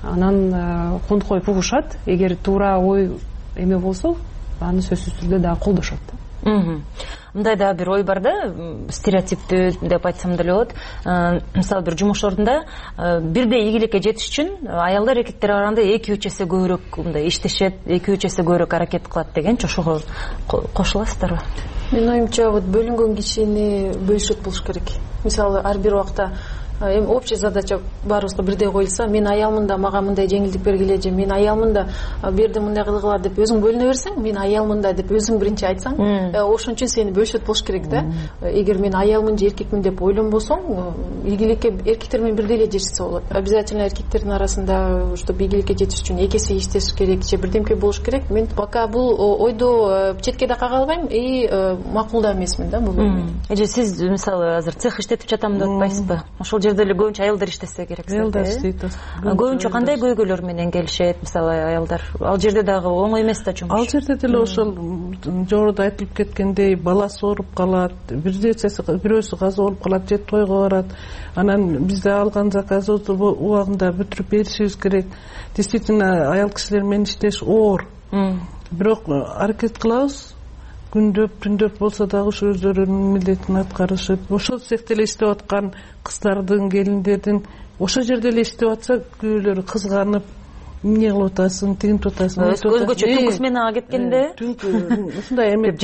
анан конт коюп угушат. Эгер туура ой эме болсо, аны сөзсүз түрдө дагы колдошот да. Мындай да бир ой бар да, стереотиптүү деп айтсам деле болот. Мисалы бир жумуш ордунда бирдей ийгиликке жетиш үчүн аялдар эркектерге караганда эки үч эсе көбүрөөк мындай иштешет, эки үч эсе көбүрөөк аракет кылат дегенчи, ошого кошуласыздарбы? Менин оюмча, вот бөлүнгөн кишини бөлүшөт болуш керек. Мисалы ар бир убакта эми общая задача баарыбызга бирдей коюлса, мен аялмын да, мага мындай жеңилдик бергиле, же мен аялмын да, бу жерде мындай кылгыла деп өзүң бөлүнө берсең, мен аялмын да деп өзүң биринчи айтсаң, ошон үчүн сени бөлүшөт болуш керек да. Эгер мен аялмын же эркекмин деп ойлонбосоң, ийгиликке эркектер менен бирдей эле жетишсе болот. Обязательно эркектердин арасында, чтобы ийгиликке жетиш үчүн эки эсе иштеш керек, же бирдемке болуш керек. Мен пока бул ойду четке да кага албайм и макул да эмесмин да бул. Эже сиз мисалы азыр цех иштетип жатам деп атпайсызбы? Ошол жерде эле көбүнчө аялдар иштесе керек. Аялдар иштейт. Көбүнчө кандай көйгөйлөр менен келишет, мисалы аялдар? Ал жерде дагы оңой эмес да жумуш. Ал жерде деле ошол жогоруда айтылып кеткендей, баласы ооруп калат, бир нерсеси бирөөсү каза болуп калат, же тойго барат. Анан бизде алган заказды убагында бүтүрүп беришибиз керек. Действительно, аял кишилер менен иштеш оор. Бирок аракет кылабыз. Күндөп, түндөп болсо дагы ушу өздөрүнүн милдетин аткарышып, ошол цехте эле иштеп аткан кыздардын, келиндердин ошол жерде эле иштеп атса, күйөөлөрү кызганып, эмне кылып атасың, тигинтип атасың. Өзгөчө түнкү сменага кеткенде, түнкү ушундай эме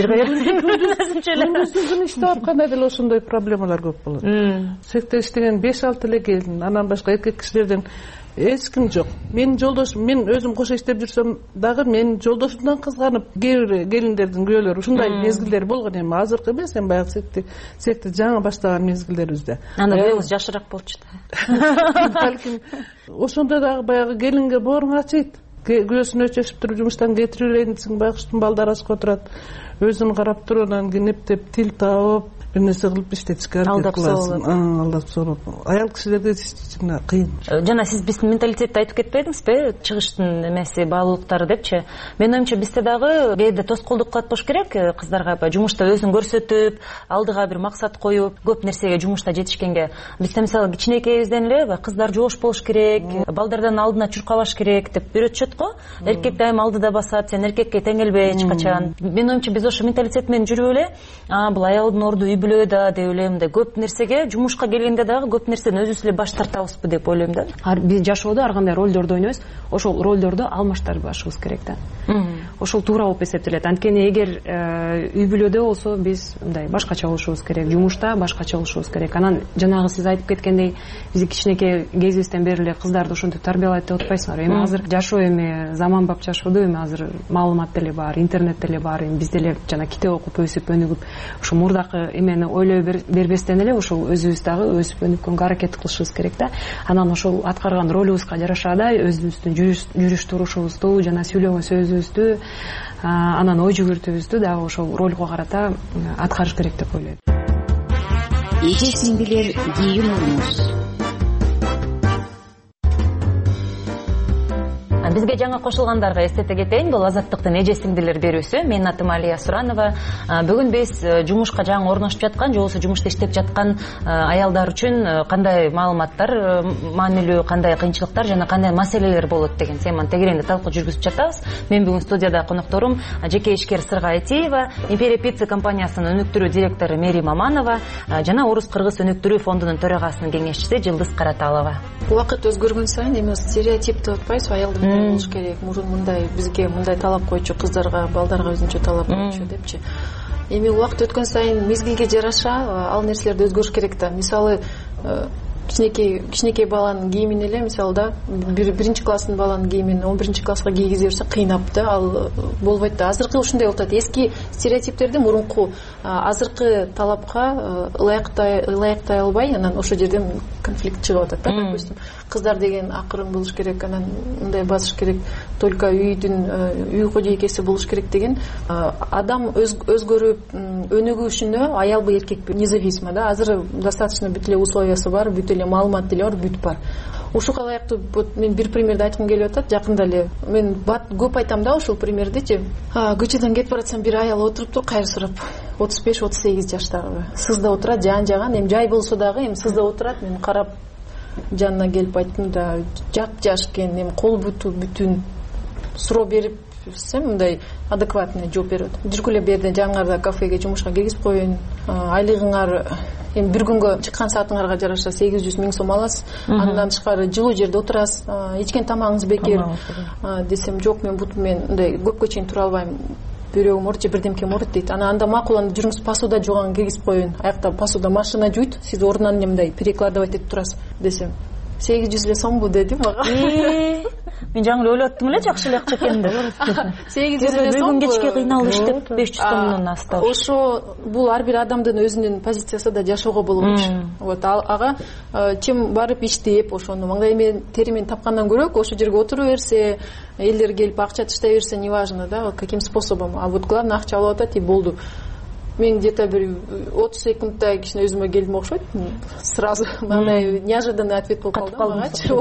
күндүзүн иштеп атканда деле ошондой проблемалар көп болот. Цехте иштеген беш алты эле келин, анан башка эркек кишилерден эч ким жок. Менин жолдошум, мен өзүм кошо иштеп жүрсөм дагы менин жолдошумдан кызганып кээ бир келиндердин күйөөлөрү ушундай мезгилдер болгон. Эми азыркы эмес, эми баягы цехти цехти жаңы баштаган мезгилдерибизде. Анда бирөөбүз жашыраак болчу да. Балким ошондо дагы баягы келинге бооруң ачыйт. Күйөөсүн өчөшүп туруп жумуштан кетирип элейин десең, байкуштун балдары ачка отурат. Өзүн карап туруп, анан кенептеп, тил таап, бир нерсе кылып иштетишке аракет кыласың. Алдап соолоп. Аял кишилерге чын кыйын. Жана сиз биздин менталитетти айтып кетпедиңизби? Чыгыштын эмеси, баалуулуктары депчи. Менин оюмча бизде дагы кээде тоскоолдук кылат болуш керек кыздарга, жумушта өзүн көрсөтүп, алдыга бир максат коюп, көп нерсеге жумушта жетишкенге. Бизде мисалы кичинекейибизден эле кыздар жоош болуш керек, балдардан алдына чуркабаш керек деп үйрөтүшөт го. Эркек дайым алдыда басат, сен эркекке теңелбе эч качан. Менин оюмча биз ошо менталитет менен жүрүп эле, а бул аялдын орду үй бүлө да деп ойлойм да. Көп нерсеге жумушка келгенде дагы көп нерсени өзүбүз эле баш тартабызбы деп ойлойм да. Биз жашоодо ар кандай ролдорду ойнойбуз, ошол ролдорду алмаштырбашыбыз керек да. Ошол туура болуп эсептелет. Анткени эгер үй бүлөдө болсо биз мындай башкача болушубуз керек, жумушта башкача болушубуз керек. Анан жанагы сиз айтып кеткендей, биз кичинекей кезибизден бери эле кыздарды ошентип тарбиялайт деп атпайсыңарбы? Эми азыр жашоо эми заманбап жашоодо, эми азыр маалымат деле бар, интернет деле бар. Эми биз деле жана китеп окуп өсүп өнүгүп, ошо мурдакы эмени ойлой бербестен эле ошол өзүбүз дагы өсүп өнүккөнгө аракет кылышыбыз керек да. Анан ошол аткарган ролубузга жарашадай өзүбүздүн жүрүш турушубузду жана сүйлөгөн сөзүбүздү, анан ой жүгүртүүбүздү дагы ошол ролго карата аткарыш керек деп ойлойм. Эже сиңдилер кийим урмуш. Бизге жаңа кошулгандарга эстете кетейин, бул Азаттыктын эже сиңдилер берүүсү. Менин атым Алия Суранова. Бүгүн биз жумушка жаңы орношуп жаткан, же болбосо жумушта иштеп жаткан аялдар үчүн кандай маалыматтар маанилүү, кандай кыйынчылыктар жана кандай маселелер болот деген теманы тегереңде талкуу жүргүзүп жатабыз. Мен бүгүн студияда конокторум жеке ишкер Сырга Айтиева, Империя Пицца компаниясынын өнүктүрүү директору Мери Маманова жана Орус-Кыргыз өнүктүрүү фондунун төрагасынын кеңешчиси Жылдыз Караталова. Убакыт өзгөргөн сайын эми стереотип деп атпайсызбы, аялдар мындай болуш керек, мурун мындай бизге мындай талап койчу, кыздарга, балдарга өзүнчө талап койчу депчи. Эми убакыт өткөн сайын мезгилге жараша ал нерселерди өзгөрүш керек да. Мисалы кичинекей кичинекей баланын кийимин эле мисалы да биринчи класстын баланын кийимин он биринчи класска кийгизе берсе кыйнап да, ал болбойт да. Азыркы ушундай болуп атат. Эски стереотиптерди мурунку азыркы талапка ылайыктай ылайыктай албай, анан ошол жерден конфликт чыгып атат да. Допустим, кыздар деген акырын болуш керек, анан мындай басыш керек, только үйдүн үй кожойкеси болуш керек деген. Адам өзгөрүп өнүгүшүнө аялбы эркекпи независимо да. Азыр достаточно бүт эле условиясы бар, бүт эле маалымат деле бар, бүт бар. Ушуга ылайыктуу мен бир примерди айткым келип атат. Жакында эле мен көп айтам да ушул примердичи. Көчөдөн кетип баратсам бир аял отуруптур, кайыр сурап, отуз беш отуз сегиз жаштагы. Сызда отурат, жан жаган, эми жай болсо дагы эми сызда отурат. Мен карап жанына келип айттым да, жап-жаш экен, эми кол буту бүтүн. Суроо берип сем мындай адекватный жооп берет. Жүргүлө бу жерде жаңарда кафеге жумушка киргизип коеюн. Айлыгыңар эми бир күнгө чыккан саатыңарга жараша сегиз жүз миң сом аласыз. Андан тышкары жылуу жерде отурасыз. Ичкен тамагыңыз бекер десем, жок, мен бут мен мындай көпкө чейин тура албайм. Бирөөм орут же бирдемке орут дейт. Анан анда макул жүрүңүз посуда жууган киргизип коеюн. Аякта посуда машина жуйт, сиз ордунан мындай перекладывать этип турасыз десем. сегиз жүз эле сомбу деди мага. Мен жаңы эле ойлоп аттым эле, жакшы эле акча экен деп. сегиз жүз эле сом кечке кыйналып иштеп беш жүз сомдон астап. Ошо бул ар бир адамдын өзүнүн позициясында жашоого болот. Вот ага чем барып иштеп, ошону маңдай менен тери менен тапкандан көрөк, ошо жерге отура берсе, элдер келип акча тыштай берсе, неважно, да, каким способом. А вот главное акча алып атат и болду. Мен где-то бир отуз секундтай кичине өзүмө келдим окшойт. Сразу мындай неожиданный ответ болуп калды магачы.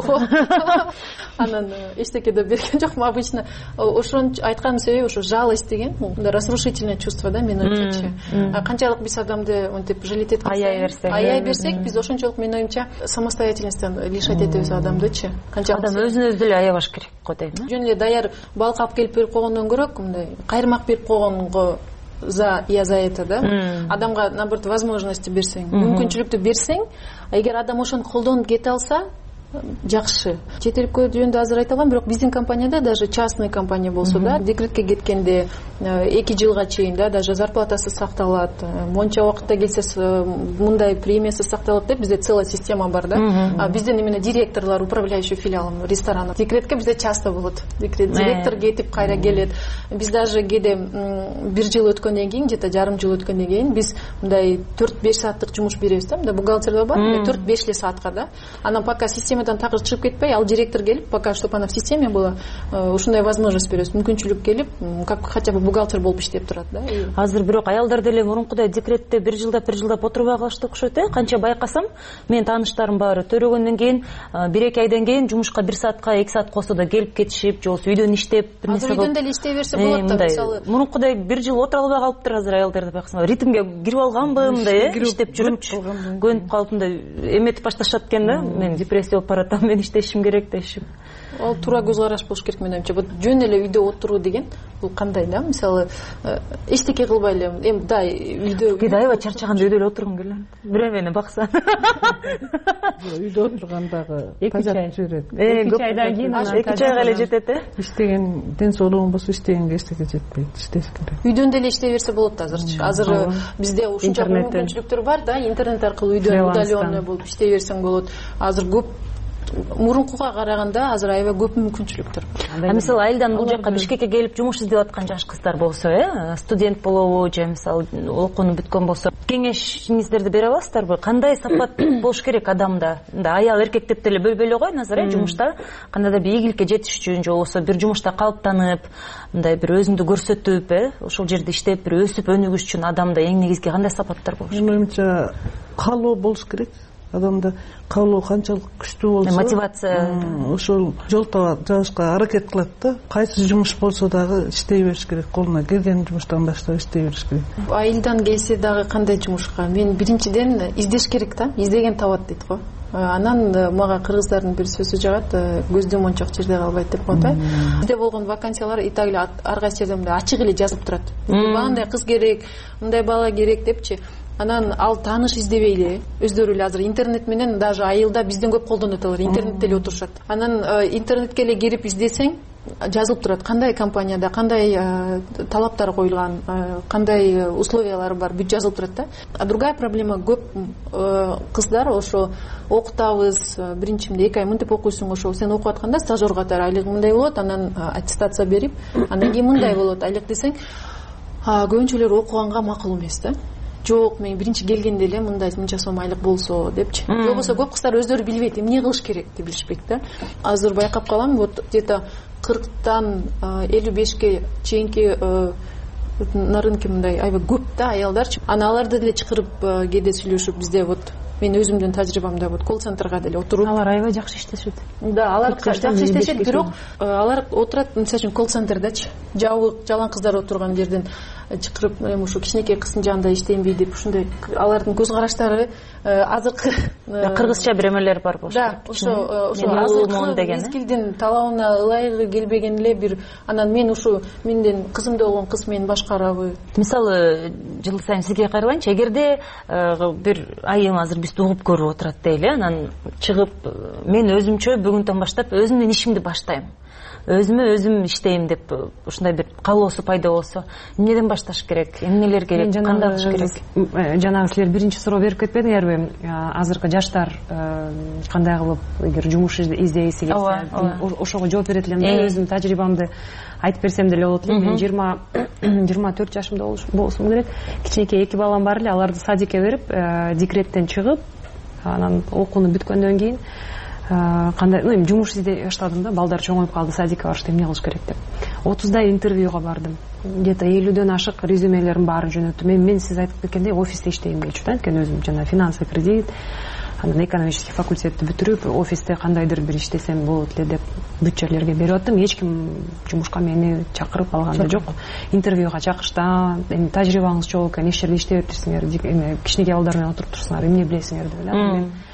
Анан эчтеке да берген жокмун обычно. Ошону айтканымдын себеби ошо жалость деген, мындай разрушительное чувство да мен оюмча. Канчалык биз адамды монтип жалеть эткенсек, аяй берсек, аяй берсек, биз ошончолук мен оюмча самостоятельностьтан лишать этебиз адамдычы. Канчалык адам өзүн өзү деле аябаш керек го дейм. Жөн эле даяр балык алып келип берип койгондон көрөк, мындай кайырмак берип койгонго за я за это, да. Адамга наоборот возможность берсең, мүмкүнчүлүктү берсең, эгер адам ошону колдонуп кете алса, жакшы. Чет элге жөнүндө азыр айта алам, бирок биздин компанияда даже частный компания болсо да декретке кеткенде эки жылга чейин да даже зарплатасы сакталат, монча убакытта келсе мындай премиясы сакталат деп бизде целая система бар да. Биздин именно директорлор, управляющий филиалым ресторана декретке бизде часто болот. Директор кетип кайра келет. Биз даже кээде бир жыл өткөндөн кийин, где-то жарым жыл өткөндөн кийин биз мындай төрт беш сааттык жумуш беребиз да. Мындай бухгалтерда бар, төрт беш саатка да. Анан пока системадан такыр чыгып кетпей, ал директор келип, пока чтобы она в системе была, ушундай возможность беребиз, мүмкүнчүлүк келип, как хотя бы бухгалтер болуп иштеп турат да. Азыр бирок аялдар деле мурункудай декретте бир жылдап бир жылдап отурбай калышты окшойт э. Канча байкасам, менин тааныштарым баары төрөгөндөн кийин бир эки айдан кийин жумушка бир саатка эки саат калса да келип кетишип, же болбосо үйдөн иштеп, бир нерсе кылып. Азыр үйдөн деле иштей берсе болот да, мисалы. Мурункудай бир жыл отура албай калыптыр азыр аялдар байкасам. Ритмге кирип алганбы, мындай э, иштеп жүрүп, көнүп калып мындай эметип башташат экен да. Мен депрессия болуп баратам, мен иштешим керек дешип. Ал туура көз караш болуш керек менин оюмча. Вот жөн эле үйдө отуруу деген бул кандай да? Мисалы, эчтеке кылбай эле, эми да үйдө кээде аябай чарчаганда үйдө эле отургум келет. Бирөө мени бакса. Үйдө отургандагы таза жүрөт. эки үч айдан кийин эки үч айга эле жетет э. Иштеген ден соолугум болсо иштегенге эчтеке жетпейт, иштеш керек. Үйдөн деле иштей берсе болот азырчы. Азыр бизде ушунча мүмкүнчүлүктөр бар да, интернет аркылуу үйдөн удаленный болуп иштей берсең болот. Азыр көп мурункуга караганда азыр аябай көп мүмкүнчүлүктөр бар. А мисалы айылдан бул жака Бишкекке келип жумуш издеп аткан жаш кыздар болсо, э, студент болобу же мисалы окууну бүткөн болсо, кеңешиңиздерди бере аласыздарбы? Кандай сапат болуш керек адамда? Аял эркек деп деле бөлбөй эле койгон азыр э, жумушта кандайдыр бир ийгиликке жетиш үчүн же болбосо бир жумушта калыптанып, мындай бир өзүңдү көрсөтүп, э, ошол жерде иштеп бир өсүп өнүгүш үчүн адамда эң негизги кандай сапаттар болуш керек? Менин оюмча каалоо болуш керек. Адамда каалоо канчалык күчтүү болсо, мотивация ошол жол таба жабышка аракет кылат да. Кайсы жумуш болсо дагы иштей бериш керек, колуна келген жумуштан баштап иштей бериш керек. Айылдан келсе дагы кандай жумушка? Мен биринчиден издеш керек да, издеген табат дейт го. Анан мага кыргыздардын бир сөзү жагат, көздө мончок жерде калбайт деп коет. Бизде болгон вакансиялар и так эле ар кайсы жерде мындай ачык эле жазылып турат. Мындай кыз керек, мындай бала керек депчи. Анан ал тааныш издебей эле өздөрү эле азыр интернет менен даже айылда бизден көп колдонот алар, интернетте эле отурушат. Анан интернетке эле кирип издесең жазылып турат кандай компанияда кандай талаптар коюлган, кандай условиялары бар, бүт жазылып турат да. А другая проблема, көп кыздар ошо окутабыз, биринчи мындай эки ай мынтип окуйсуң, ошо сен окуп атканда стажер катары айлык мындай болот, анан аттестация берип, андан кийин мындай болот айлык десең, көбүнчөлөр окуганга макул эмес да. Жок, мен биринчи келгенде эле мындай мынча сом айлык болсо депчи. Же болбосо көп кыздар өздөрү билбейт, эмне кылыш керек деп билишпейт да. Азыр байкап калам, вот где-то кырктан элүү бешке чейинки на рынке мындай аябай көп да аялдарчы. Аны аларды деле чакырып кээде сүйлөшүп, бизде вот мен өзүмдүн тажрыйбамда вот колл-центрга деле отуруп. Алар аябай жакшы иштешет. Да, алар жакшы иштешет, бирок алар отурат, мисалы үчүн колл-центрдачы. Жабык, жалаң кыздар отурган жерден чакырып, эми ушу кичинекей кыздын жанында иштейинби деп ушундай алардын көз караштары азыркы кыргызча бир эмелер бар болчу. Да, ошо ошо азыркы мезгилдин талабына ылайыгы келбеген эле бир, анан мен ушу менден кызымда болгон кыз мени башкарабы. Мисалы жыл сайын сизге кайрылайынчы, эгерде бир айым азыр бизди угуп көрүп отурат дейли, анан чыгып мен өзүмчө бүгүндөн баштап өзүмдүн ишимди баштайм, өзүмө өзүм иштейм деп ушундай бир каалоосу пайда болсо, эмнеден башташ керек, эмнелер керек, кандай кылыш керек? Жанагы силер биринчи суроо берип кетпедиңерби? Азыркы жаштар кандай кылып эгер жумуш издегиси келсе, ошого жооп берет элем да. Өзүмдүн тажрыйбамды айтып берсем деле болот эле. Мен жыйырма жыйырма төрт жашымда болсум керек. Кичинекей эки балам бар эле, аларды садикке берип, декреттен чыгып, анан окууну бүткөндөн кийин кандай, ну эми жумуш издей баштадым да, балдар чоңоюп калды, садикке барышты, эмне кылыш керек деп. отуздай интервьюга бардым. Где-то элүүдөн ашык резюмелерим баарын жөнөттүм. Мен мен сиз айтып кеткендей офисте иштейм дечү да, анткени өзүм жана финансовый кредит, анан экономический факультетти бүтүрүп, офисте кандайдыр бир иштесем болот эле деп бүт жерлерге берип аттым. Эч ким жумушка мени чакырып алган да жок. Интервьюга чакырыштан, эми тажрыйбаңыз чоң экен, эч жерде иштеп өтүрсүңөр, эми кичинекей балдар менен отуруп турсуңар, эмне билесиңер деп эле.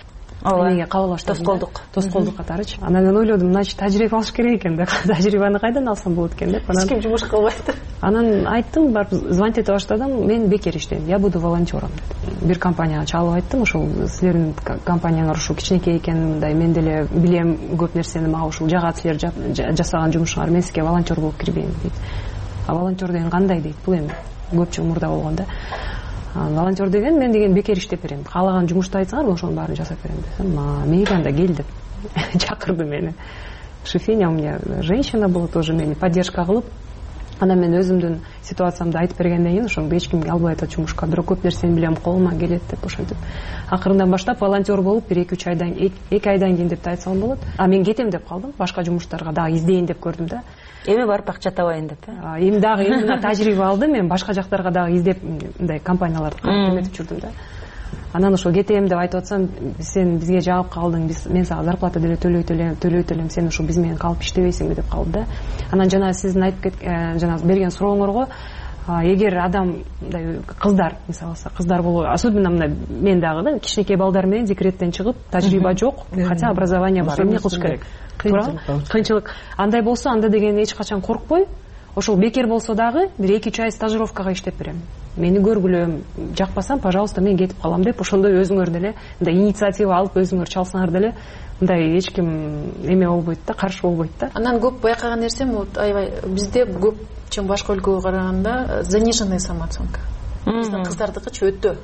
эмеге кабыл алыштым, тоскоолдук тоскоолдук катарычы. Анан мен ойлодум, значит тажрыйба алыш керек экен да. Тажрыйбаны кайдан алсам болот экен деп. Анан эч ким жумуш кылбайт. Анан айттым, барып звонить эте баштадым, мен бекер иштейм, я буду волонтером деп. Бир компанияга чалып айттым, ошол силердин компанияңар ушул кичинекей экен, мындай мен деле билем көп нерсени, мага ушул жагат силер жасаган жумушуңар, мен сизге волонтер болуп кирбейм дейт. А волонтер деген кандай дейт, бул эми көп жыл мурда болгон да. Волонтер деген мен деген бекер иштеп берем, каалаган жумушту айтсаңар ошонун баарын жасап берем десем, мейли анда кел деп чакырды мени. Шефиня у меня женщина была, тоже мени поддержка кылып, анан мен өзүмдүн ситуациямды айтып бергенден кийин ошону эч кимге албай атат жумушка, бирок көп нерсени билем, колума келет деп ошентип акырындан баштап волонтер болуп бир эки үч айдан эки айдан кийин деп айтсам болот. А мен кетем деп калдым, башка жумуштарга дагы издейин деп көрдүм да. Эми барып акча табайын деп. Эми дагы эми тажрыйба алдым, мен башка жактарга дагы издеп мындай компанияларды каттым жүрдүм да. Анан ошо кетем деп айтып атсам, сен бизге жагып калдың, биз мен сага зарплата деле төлөйт элем, төлөйт элем, сен ошо биз менен калып иштебейсиңби деп калды да. Анан жана сиздин айтып кет жана берген сурооңорго, эгер адам мындай кыздар, мисалы кыздар боло, особенно мына мен дагы да кичинекей балдар менен декреттен чыгып, тажрыйба жок, хотя образование бар, эмне кылыш керек? Кыйынчылык. Андай болсо, анда деген эч качан коркпой, ошол бекер болсо дагы бир эки үч ай стажировкага иштеп берем. Мени көргүлө, жакпасам, пожалуйста, мен кетип калам деп, ошондой өзүңөр деле мындай инициатива алып өзүңөр чалсаңар деле, мындай эч ким эме болбойт да, каршы болбойт да. Анан көп байкаган нерсем, вот аябай бизде көп, чем башка өлкөгө караганда заниженная самооценка. Биздин кыздардыкычы өтө.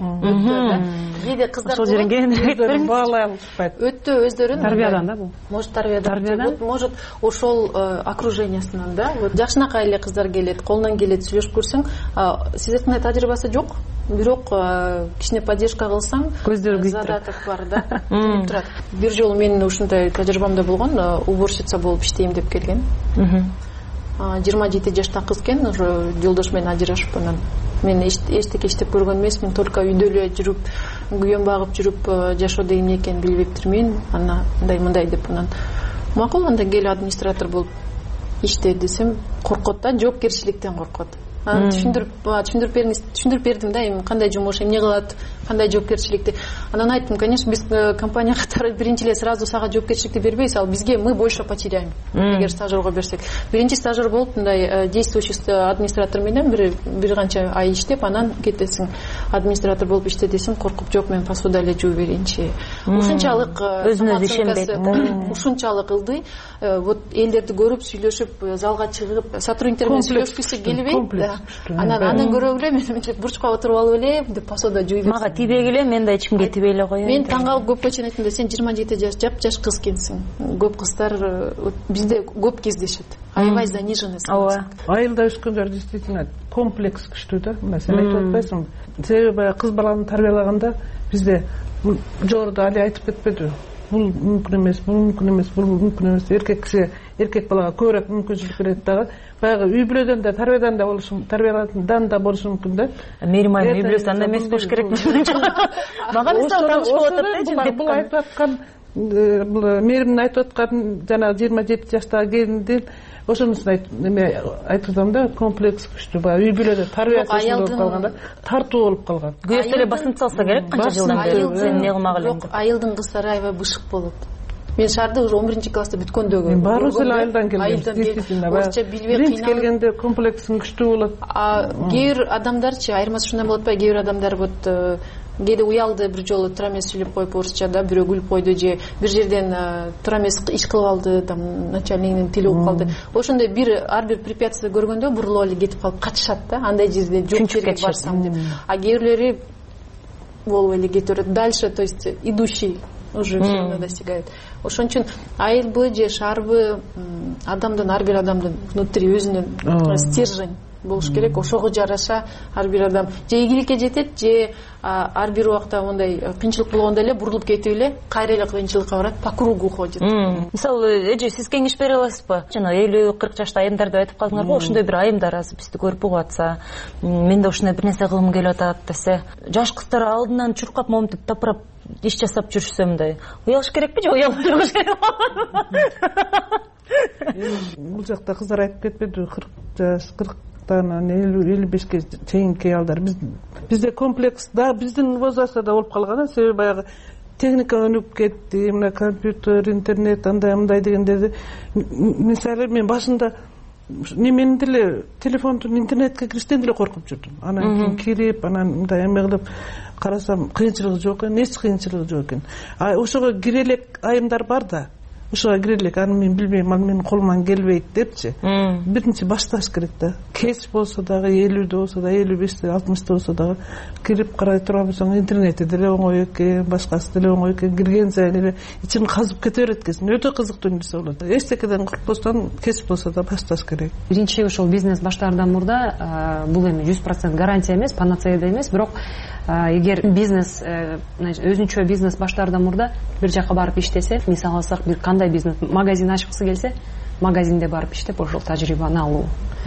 Кээде кыздар ошол жерин баалай алышпайт. Өтө өздөрүн тарбиядан да бул. Может тарбиядан, может ошол окружениясынан да. Вот жакшынакай эле кыздар келет, колунан келет, сүйлөшүп көрсөң, сиз айткандай тажрыйбасы жок, бирок кичине поддержка кылсаң, задаток бар да, келип турат. Бир жолу менин ушундай тажрыйбамда болгон, уборщица болуп иштейм деп келген. жыйырма жети жашта кыз экен, ошо жолдош менен ажырашып, анан мен эчтеке иштеп көргөн эмесмин, только үйдө эле жүрүп, күйөөм багып жүрүп жашоо деген эмне экенин билбептирмин. Анан мындай мындай деп, анан макул, анда кел администратор болуп иште десем, коркот да, жоопкерчиликтен коркот. Түшүндүрүп, түшүндүрүп бериңиз, түшүндүрүп бердим да, эми кандай жумуш, эмне кылат, кандай жоопкерчиликти. Анан айттым, конечно, биз компания катары биринчи эле сразу сага жоопкерчиликти бербейбиз, ал бизге мы больше потеряем, эгер стажерго берсек. Биринчи стажер болуп, мындай действующий администратор менен бир бир канча ай иштеп, анан кетесиң, администратор болуп иште десем, коркуп, жок, мен посуда эле жууп берейинчи. Ушунчалык өзүнө ишенбейт, ушунчалык ылдый. Вот элдерди көрүп, сүйлөшүп, залга чыгып, сотрудниктер менен сүйлөшкүсү келбейт. Анан андан көрө эле мен мынтип бурчка отуруп алып элем деп посуда жууйт. Мага тибей эле, мен да эч кимге тибей эле коём. Мен таң калып көпкө чейин айттым да, сен жыйырма жети жаш, жапжаш кыз экенсиң. Көп кыздар бизде көп кездешет. Аябай заниженный. Ооба. Айылда өскөндөр действительно комплекс күчтүү да. Сен айтып атпайсың. Себеби кыз баланы тарбиялаганда бизде жогоруда али айтып кетпеди. Бул мүмкүн эмес, бул мүмкүн эмес, бул мүмкүн эмес. Эркек киши эркек балага көбүрөөк мүмкүнчүлүк берет дагы. Баягы үй бүлөдөн да, тарбиядан да болушу, тарбиядан да болушу мүмкүн да. Мээрим айым үй бүлөсү анда эмес болуш керек. Мага мисалы таныш болуп атат да, бул айтып аткан, бул Мээримдин айтып аткан жана жыйырма жети жаштагы келиндин ошонусун айтып атам да, комплекс күчтүү. Баягы үй бүлөдө тарбиясыз болуп калганда, тартуу болуп калган. Күйөөсү эле басынып салса керек, канча жылдан бери сен эмне кылмак элең. Жок, айылдын кыздары аябай бышык болот. Мен шарды уже он биринчи класста бүткөндөгү. Мен баарыбыз эле айылдан келгенбиз. Орусча билбей кыйналып келгенде комплексиң күчтүү болот. Кээ бир адамдарчы айырмасы ушундай болуп атпайбы? Кээ бир адамдар вот кээде уялды, бир жолу туура эмес сүйлөп коюп орусчада, бирөө күлүп койду же бир жерден туура эмес иш кылып алды, там начальниктин тили угуп калды. Ошондой бир ар бир препятствие көргөндө бурулуп эле кетип калып качышат да, андай жерде жок жерге барсам деп. А кээ бирлери болуп эле кете берет. Дальше, то есть идущий уже все достигает. Ошон үчүн айылбы же шаарбы адамдын, ар бир адамдын внутри өзүнүн стержень болуш керек. Ошого жараша ар бир адам же ийгиликке жетет, же ар бир убакта мондай кыйынчылык болгондо эле бурулуп кетип эле кайра эле кыйынчылыкка барат, по кругу ходит. Мисалы, эже сиз кеңеш бере аласызбы? Жана элүү кырк жашта айымдарды айтып калдыңар го, ошондой бир айымдар азыр бизди көрүп угуп атса, мен да ушундай бир нерсе кылгым келип атат десе, жаш кыздар алдынан чуркап моментип тапырап иш жасап жүрсө мындай уялыш керекпи же уялбай жүрүш керек? Бул жакта кыздар айтып кетпеди, кырк жаш, кырктан элүү бешке чейинки аялдар. Бизде комплекс да биздин возрастта да болуп калган, себеби баягы техника өнүгүп кетти, мына компьютер, интернет, андай мындай дегендерди мисалы мен башында неменин деле телефондун интернетке киришten деле коркуп жүрдүм. Анан кийин кирип, анан мындай эме кылып карасам кыйынчылыгы жок экен, эч кыйынчылыгы жок экен. А ошого кире элек айымдар бар да. Ошого кире элек, аны мен билбейм, ал менин колуман келбейт депчи. Биринчи башташ керек да. Кеч болсо дагы элүүдө болсо да, элүү беште, алтымышта болсо дагы кирип карай турабызсың, интернети деле оңой экен, башкасы деле оңой экен, кирген сайын эле ичин казып кете берет экенсиң. Өтө кызыктуу нерсе болот. Эчтекеден коркпостон кеч болсо да башташ керек. Биринчи ошол бизнес баштаардан мурда бул эми жүз процент гарантия эмес, панацея да эмес, бирок эгер бизнес өзүнчө бизнес баштаардан мурда бир жака барып иштесе, мисалы алсак бир кандай бизнес магазин ачкысы келсе, магазинде барып иштеп ошол тажрыйбаны алуу.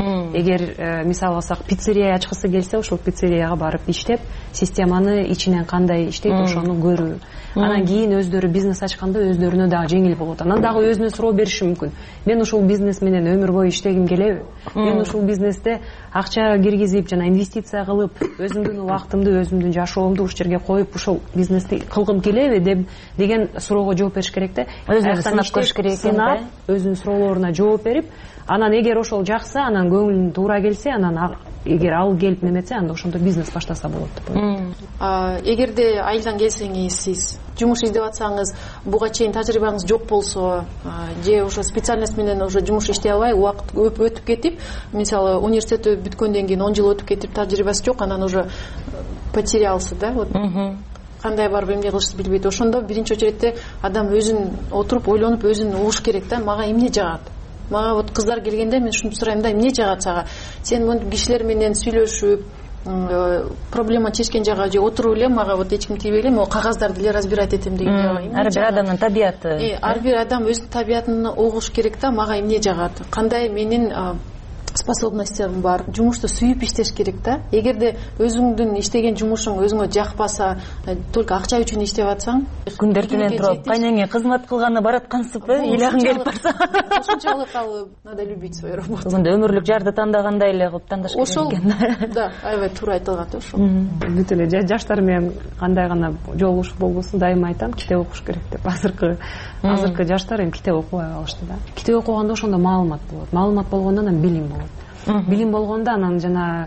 Эгер мисалы алсак пиццерия ачкысы келсе, ошол пиццерияга барып иштеп, системаны ичинен кандай иштейт ошону көрүү. Анан кийин өздөрү бизнес ачканда өздөрүнө дагы жеңил болот. Анан дагы өзүнө суроо бериши мүмкүн. Мен ушул бизнес менен өмүр бою иштегим келеби? Мен ушул бизнесте акча киргизип, жана инвестиция кылып, өзүмдүн убактымды, өзүмдүн жашоомду ушул жерге коюп, ушул бизнести кылгым келеби деп деген суроого жооп бериш керек да. Өзүн сынап көрүш керек экен да. Өзүнүн суроолоруна жооп берип, анан эгер ошол жакса, анан көңүлүнө туура келсе, анан эгер ал келип неметсе, анда ошондо бизнес баштаса болот деп ойлойм. Эгерде айылдан келсеңиз, сиз жумуш издеп атсаңыз, буга чейин тажрыйбаңыз жок болсо, же ошо специальность менен уже жумуш иштей албай, убакыт өтүп кетип, мисалы университет бүткөндөн кийин он жыл өтүп кетип, тажрыйбасы жок, анан уже потерялся, да, вот. Кандай барып эмне кылышты билбейт. Ошондо биринчи очередте адам өзүн отуруп, ойлонуп, өзүн угуш керек да, мага эмне жагат? Мага вот кыздар келгенде мен ушуну сурайм да, эмне жагат сага? Сен мынтип кишилер менен сүйлөшүп, проблема чечкен жагга же отуруп эле мага вот эч ким тийбей эле, могу кагаздарды эле разбирать этем деген жагы. Ар бир адамдын табияты. Ар бир адам өзүнүн табиятын угуш керек да, мага эмне жагат? Кандай менин способностьтарым бар, жумушту сүйүп иштеш керек да. Эгерде өзүңдүн иштеген жумушуң өзүңө жакпаса, только акча үчүн иштеп атсаң, күндөртүнөн туруп кайнеңе кызмат кылганы бараткансып, ыйлагың келип барса, ошончолук ал надо любить свою работу. Бүгүндө өмүрлүк жарды тандагандай эле кылып тандаш керек экен. Да, аябай туура айтылган да ошол. Бүт эле жаштар менен кандай гана жолугушуп болбосун, дайыма айтам, китеп окуш керек деп. Азыркы азыркы жаштар эми китеп окубай калышты да. Китеп окуганда ошондо маалымат болот. Маалымат болгондон анан билим болот. Билим болгондо анан жана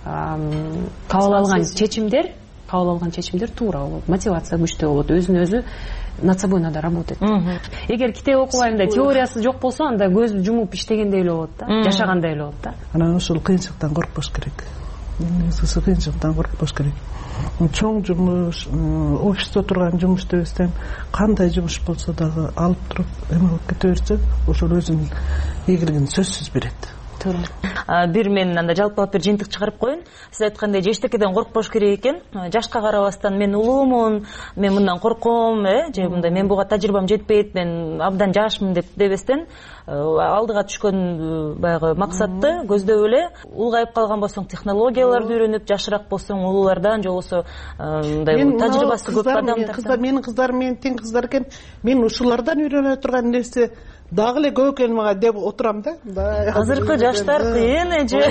кабыл алган чечимдер, кабыл алган чечимдер туура болот, мотивация күчтүү болот, өзүн өзү над собой надо работать. Эгер китеп окубайм да теориясы жок болсо, анда көз жумуп иштегендей эле болот да, жашагандай эле болот да. Анан ошол кыйынчылыктан коркпош керек. Негизи кыйынчылыктан коркпош керек. Чоң жумуш, офисте турган жумуш дебестен кандай жумуш болсо дагы алып туруп эме кылып кете берсе, ошол өзүнүн ийгилигин сөзсүз берет. Бир мен анда жалпылап бир жыйынтык чыгарып коеюн. Сиз айткандай же эчтекеден коркпош керек экен. Жашка карабастан мен улуумун, мен мындан корком, э, же мындай мен буга тажрыйбам жетпейт, мен абдан жашмын деп дебестен алдыга түшкөн баягы максатты көздөп эле, улгайып калган болсоң технологияларды үйрөнүп, жашыраак болсоң улуулардан, же болбосо мындай тажрыйбасы көп адамдар. Кыздар, менин кыздарым менин тең кыздар экен. Мен ушулардан үйрөнө турган нерсе дагы эле көп экен мага деп отурам да. Азыркы жаштар кыйын эже.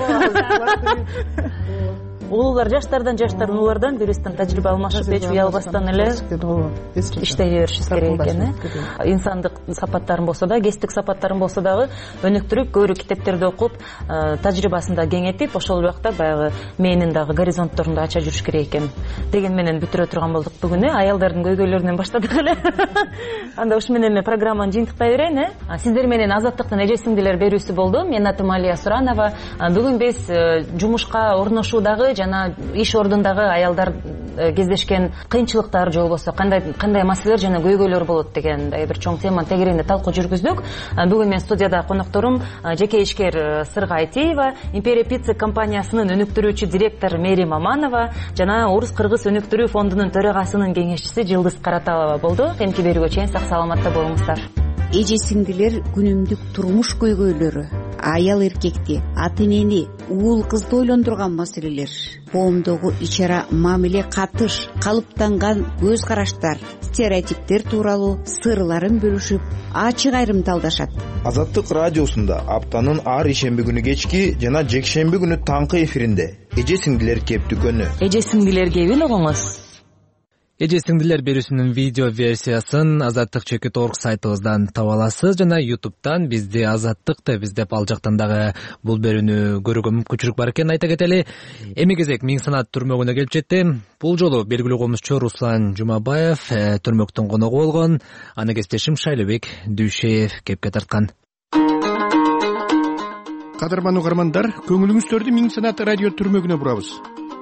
Улуулар жаштардан, жаштар улуулардан бирисинен тажрыйба алмашып, эч уялбастан эле иштей беришибиз керек экен, э. Инсандык сапаттарым болсо да, кесиптик сапаттарым болсо дагы өнүктүрүп, көбүрөөк китептерди окуп, тажрыйбасын да кеңейтип, ошол убакта баягы мээнин дагы горизонтторун да ача жүрүш керек экен. Деген менен бүтүрө турган болдук бүгүн, э. Аялдардын көйгөйлөрүнөн баштадык эле. Анда ушу менен мен программаны жыйынтыктай берейин, э. Сиздер менен Азаттыктын эже сиңдилер берүүсү болду. Мен атым Алия Суранова. Бүгүн биз жумушка орношуудагы жана иш ордундагы аялдар кездешкен кыйынчылыктар же болбосо кандай кандай маселелер жана көйгөйлөр болот деген бир чоң теманын тегерегинде талкуу жүргүздүк. Бүгүн мен студияда конокторум жеке ишкер Сырга Айтиева, Империя Пицца компаниясынын өнүктүрүүчү директору Мерим Аманова жана Орус-Кыргыз өнүктүрүү фондунун төрагасынын кеңешчиси Жылдыз Караталова болду. Эмки берүүгө чейин сак саламатта болуңуздар. Эже сиңдилер күнүмдүк турмуш көйгөйлөрү, аял эркекти, ата энени, уул кызды ойлондурган маселелер, коомдогу ич-ара мамиле катыш, калыптанган көз караштар, стереотиптер тууралуу сырларын бөлүшүп, ачык айрымталдашат. Азаттык радиосунда аптанын ар ишемби күнү кечки жана жекшемби күнү таңкы эфиринде эже сиңдилер кеп дүкөнү. Эже сиңдилер кебин угуңуз. эже сиңдилер берүүсүнүн видео версиясын азаттык чекит точка орг сайтыбыздан таба аласыз жана ютубтан бизди азаттык деп издеп ал жактан дагы бул берүүнү көрүүгө мүмкүнчүлүк бар экенин айта кетели. Эми кезек Миң Санат түрмөгүнө келип жетти. Бул жолу белгилүү комузчу Руслан Жумабаев түрмөктүн коногу болгон. Аны кесиптешим Шайлыбек Дүйшеев кепке тарткан. Кадырман угармандар, көңүлүңүздөрдү Миң Санат радио түрмөгүнө бурабыз.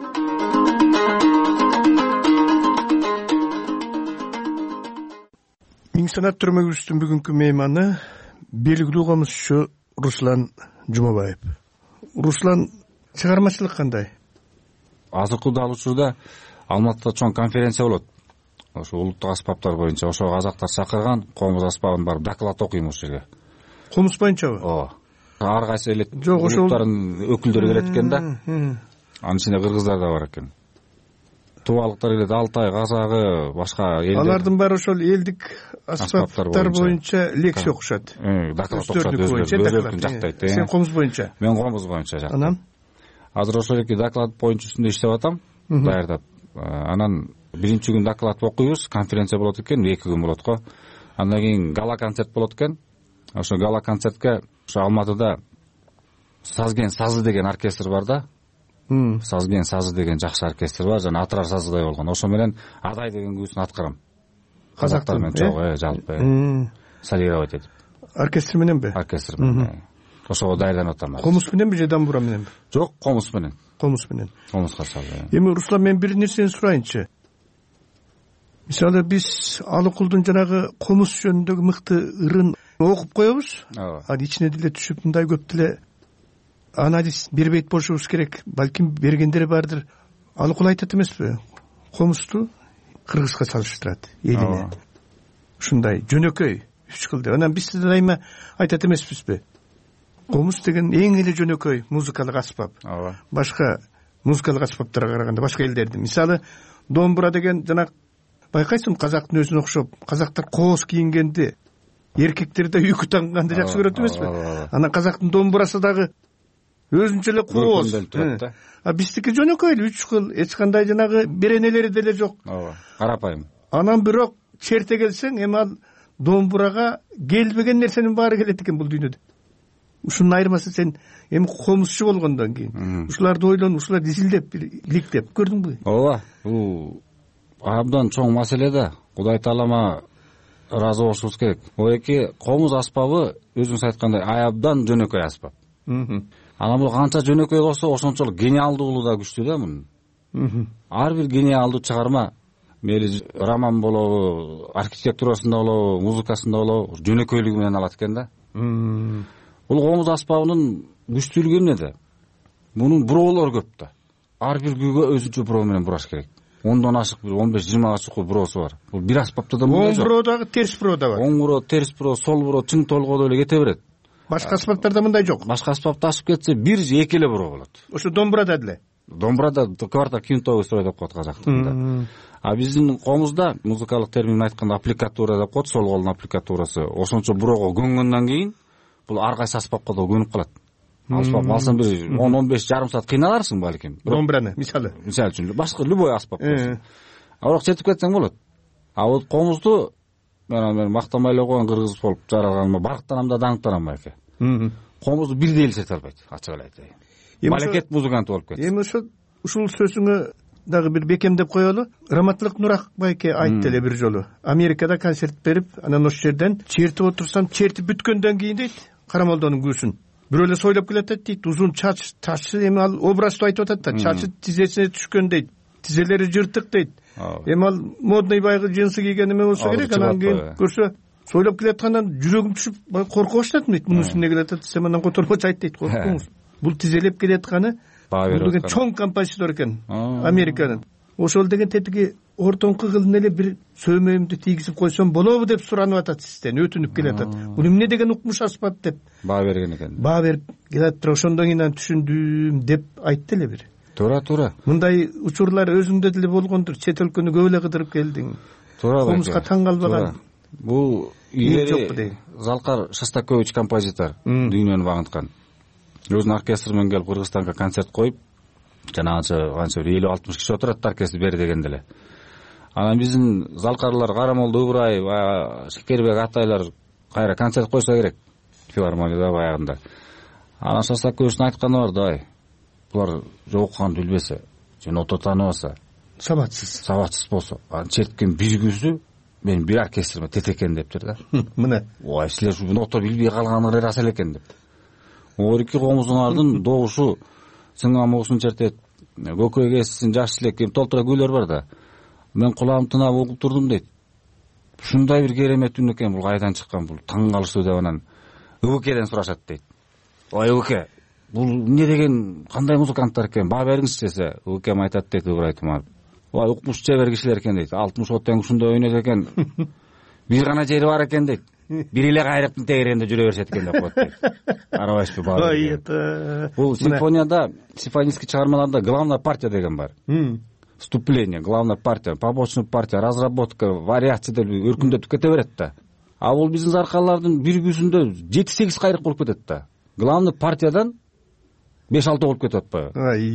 Миң Санат түрмөгүбүздүн бүгүнкү мейманы белгилүү комузчу Руслан Жумабаев. Руслан, чыгармачылык кандай? Азыркы дал учурда Алматыда чоң конференция болот. Ошо улуттук аспаптар боюнча ошо казактар чакырган, комуз аспабын барып доклад окуйм ошол жерге. Комуз боюнчабы? Ооба. Ар кайсы эле улуттардын өкүлдөрү келет экен да. Анын ичинде кыргыздар да бар экен. Тубалыктар келет, Алтай, Казагы, башка элдер. Алардын баары ошол элдик аспаптар боюнча лекция окушат. Доклад окушат, өзүлөрүн жактайт. Сен комуз боюнча? Мен комуз боюнча жактайм. Анан азыр ошол эки доклад боюнча үстүндө иштеп атам, даярдап. Анан биринчи күн доклад окуйбуз, конференция болот экен, эки күн болот го. Андан кийин гала концерт болот экен. Ошо гала концертке ошо Алматыда Сазген сазы деген оркестр бар да. Сазген сазы деген жакшы оркестр бар, жана Атырар сазыдай болгон. Ошо менен Адай деген күбүсүн аткарам. Казактар менен чогуу, жалпы солировать этип. Оркестр мененби? Оркестр менен. Ошого даярданып атам. Комуз мененби же дамбура мененби? Жок, комуз менен. Комуз менен. Комузга салып. Эми Руслан, мен бир нерсени сурайынчы. Мисалы биз Алыкулдун жанагы комуз жөнүндөгү мыкты ырын окуп коебуз. Ал ичине деле түшүп мындай көп деле анализ бербейт болушубуз керек. Балким бергендери бардыр. Алыкул айтат эмеспи? Комузду кыргызга салыштырат элине. Ушундай жөнөкөй үч кыл деп. Анан биз да дайыма айтат эмеспизби? Комуз деген эң эле жөнөкөй музыкалык аспап. Башка музыкалык аспаптарга караганда башка элдердин. Мисалы, домбура деген жана байкайсың казактын өзүнө окшоп, казактар кооз кийингенди, эркектер да үйкү таңганды жакшы көрөт эмеспи? Анан казактын домбурасы дагы өзүнчө эле кооз. А биздики жөнөкөй эле үч кыл, эч кандай жанагы беренелери деле жок. Ооба, карапайым. Анан бирок черте келсең, эми ал домбурага келбеген нерсенин баары келет экен бул дүйнөдө. Ушунун айырмасы сен эми комузчу болгондон кийин ушуларды ойлонуп, ушулар изилдеп, иликтеп көрдүңбү? Ооба, бул абдан чоң маселе да. Кудай таалама ыраазы болушубуз керек. Бул эки комуз аспабы өзүңүз айткандай аябдан жөнөкөй аспап. Анан бул канча жөнөкөй болсо, ошончолук гениалдуулугу да күчтүү да мунун. Ар бир гениалдуу чыгарма, мейли роман болобу, архитектурасында болобу, музыкасында болобу, жөнөкөйлүгү менен алат экен да. Бул комуз аспабынын күчтүүлүгү эмнеде? Мунун буроолору көп да. Ар бир күйгө өзүнчө буроо менен бураш керек. Ондон ашык бир он беш жыйырмага чукул буроосу бар. Бул бир аспапта да мындай жок. Оң буроо дагы, терс буроо да бар. Оң буроо, терс буроо, сол буроо чың толгоодо эле кете берет. Башка аспаптарда мындай жок. Башка аспапта ашып кетсе бир же эки эле буроо болот. Ошо домбурада деле. Домбурада квартал квинтовый строй деп коет казактыкында. А биздин комузда музыкалык термин айтканда аппликатура деп коет, сол колдун аппликатурасы. Ошончо буроого көнгөндөн кийин бул ар кайсы аспапка да көнүп калат. Аспап алсаң бир он он беш жарым саат кыйналарсың балким. Домбураны мисалы. Мисалы үчүн башка любой аспап болсун. А бирок жетип кетсең болот. А вот комузду мен мен мактамай эле койгон кыргыз болуп жаралганыма барктанам да даңктанам байке. Комузду бирдей эле сете албайт, ачык эле айтайын. Малекет музыкант болуп кетти. Эми ошо ушул сөзүңө дагы бир бекемдеп коелу. Раматлык Нурак байке айтты эле бир жолу. Америкада концерт берип, анан ошол жерден чертип отурсам, чертип бүткөндөн кийин дейт, Карамолдонун күүсүн бирөө эле сойлоп келатат дейт. Узун чач, чачы эми ал образды айтып атат да. Чачы тизесине түшкөн дейт. Тизелери жыртык дейт. Эми ал модный байгы джинсы кийген эме болсо керек, анан кийин көрсө сойлоп келаткандан жүрөгүм түшүп корко баштадым дейт. Мунун үстүнө келатат десем анан которбочу айт дейт. Коркпоңуз. Бул тизелеп келатканы бул деген чоң композитор экен Американын. Ошол деген тетиги ортоңку кылын эле бир сөймөйүмдү тийгизип койсом болобу деп суранып атат сизден, өтүнүп келатат. Бул эмне деген укмуш аспап деп баа берген экен. Баа берип келатыр, ошондон кийин анан түшүндүм деп айтты эле бир. Туура, туура. Мындай учурлар өзүңдө деле болгондур. Чет өлкөнү көп эле кыдырып келдиң. Туура. Комузга таң калбаган. Бул илгери Залкар Шостакович композитор дүйнөнү багынткан. Өзүнүн оркестры менен келип Кыргызстанга концерт коюп, жанагынча канча элүү алтымыш киши отурат оркестр бери дегенде эле. анан биздин залкарлар Карамолду Ыбырай, баягы Шекербек атайлар кайра концерт койсо керек филармонияда баягында. Анан Шостаковичтин айтканы бар да, булар жок окуганды билбесе, же ноту тааныбаса, сабатсыз сабатсыз болсо, анан черткен бир күзү мен бир оркестриме тете экен дептир да. Мына. Ой, силер ушу ноту билбей калганыңар ырас эле экен деп. Орики комузуңардын добушу сыңган могусун чертет, көкөй кесисин жаш элек эми толтура күүлөр бар да. Мен кулагымды тынап угуп турдум дейт. Ушундай бир керемет үн экен, бул кайдан чыккан, бул таң калыштуу деп анан Ыбыкеден сурашат дейт. Ой, Ыбыке, бул эмне деген кандай музыканттар экен, баа бериңизчи десе, Ыбыкем айтат дейт Ыбырай Туманов. Ой, укмуш чебер кишилер экен дейт. алтымыш оттен ушундай ойнойт экен. Бир гана жери бар экен дейт. Бир эле кайрыктын тегерегинде жүрө беришет экен деп коет дейт. Карабайсызбы баа? Ой, это бул симфонияда, симфонический чыгармаларда главная партия деген бар. Вступление, главная партия, побочный партия, разработка, вариация деп өркүндөтүп кете берет да. А бул биздин заркалардын бир күзүндө жети сегиз кайрык болуп кетет да. Главный партиядан беш алты болуп кетип атпайбы?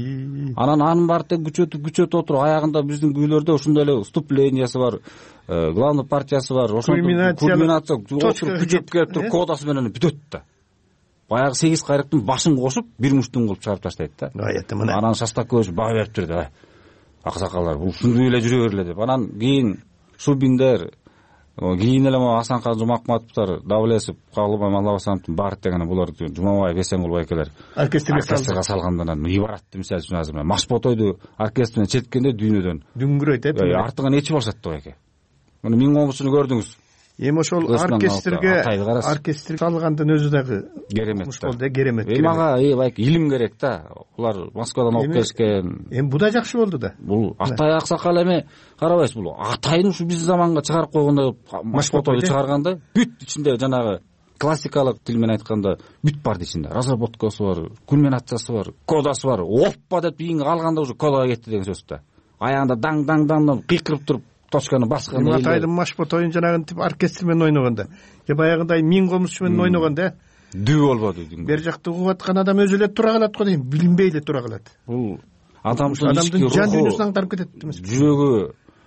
Анан анын баары күчөтүп күчөтүп отуруп, аягында биздин күйлөрдө ошондой эле вступлениясы бар, главный партиясы бар, ошондой кульминация күчөтүп келип туруп кодасы менен бүтөт да. Баягы сегиз кайрыктын башын кошуп бир муштун кылып чыгарып таштайт да. Анан Шостакович баа бериптир да. Аксакалдар, бул ушундай эле жүрө бергиле деп. Анан кийин Шубиндер, кийин эле могу Асанкан Жумакматовдор, Давлесов, Калыбай Малабасановдун баары деген булар Жумабаев, Эсенгул байкелер оркестрге салгандан анан Ибаратты мисалы үчүн азыр Машботойду оркестринен четкенде дүйнөдөн дүңгүрөйт эп. Артыңан эчи болушат да байке. Муну миң комузчуну көрдүңүз. Эми ошол оркестрге оркестр салгандын өзү дагы керемет болду, керемет. Эми ага байке илим керек да. Булар Москвадан алып келишкен. Эми бу да жакшы болду да. Бул Атай аксакал эми карабайсыз, бул Атайын ушу биздин заманга чыгарып койгондой, Машботойду чыгарганда бүт ичинде жанагы классикалык тил менен айтканда бүт бар ичинде. Разработкасы бар, кульминациясы бар, кодасы бар. Оппа деп ийин калганда уже кодага кетти деген сөз да. Аягында даң даң даң кыйкырып туруп точканы баскан. Атайдын Машботойун жанагы оркестр менен ойногондо, же баягындай миң комузчу менен ойногондо дүү болбоду. Бер жакта угуп аткан адам өзү эле тура калат го дейм, билинбей эле тура калат. Бул адамдын ички жан дүйнөсүн аңтарып кетет эмес. Жүрөгү,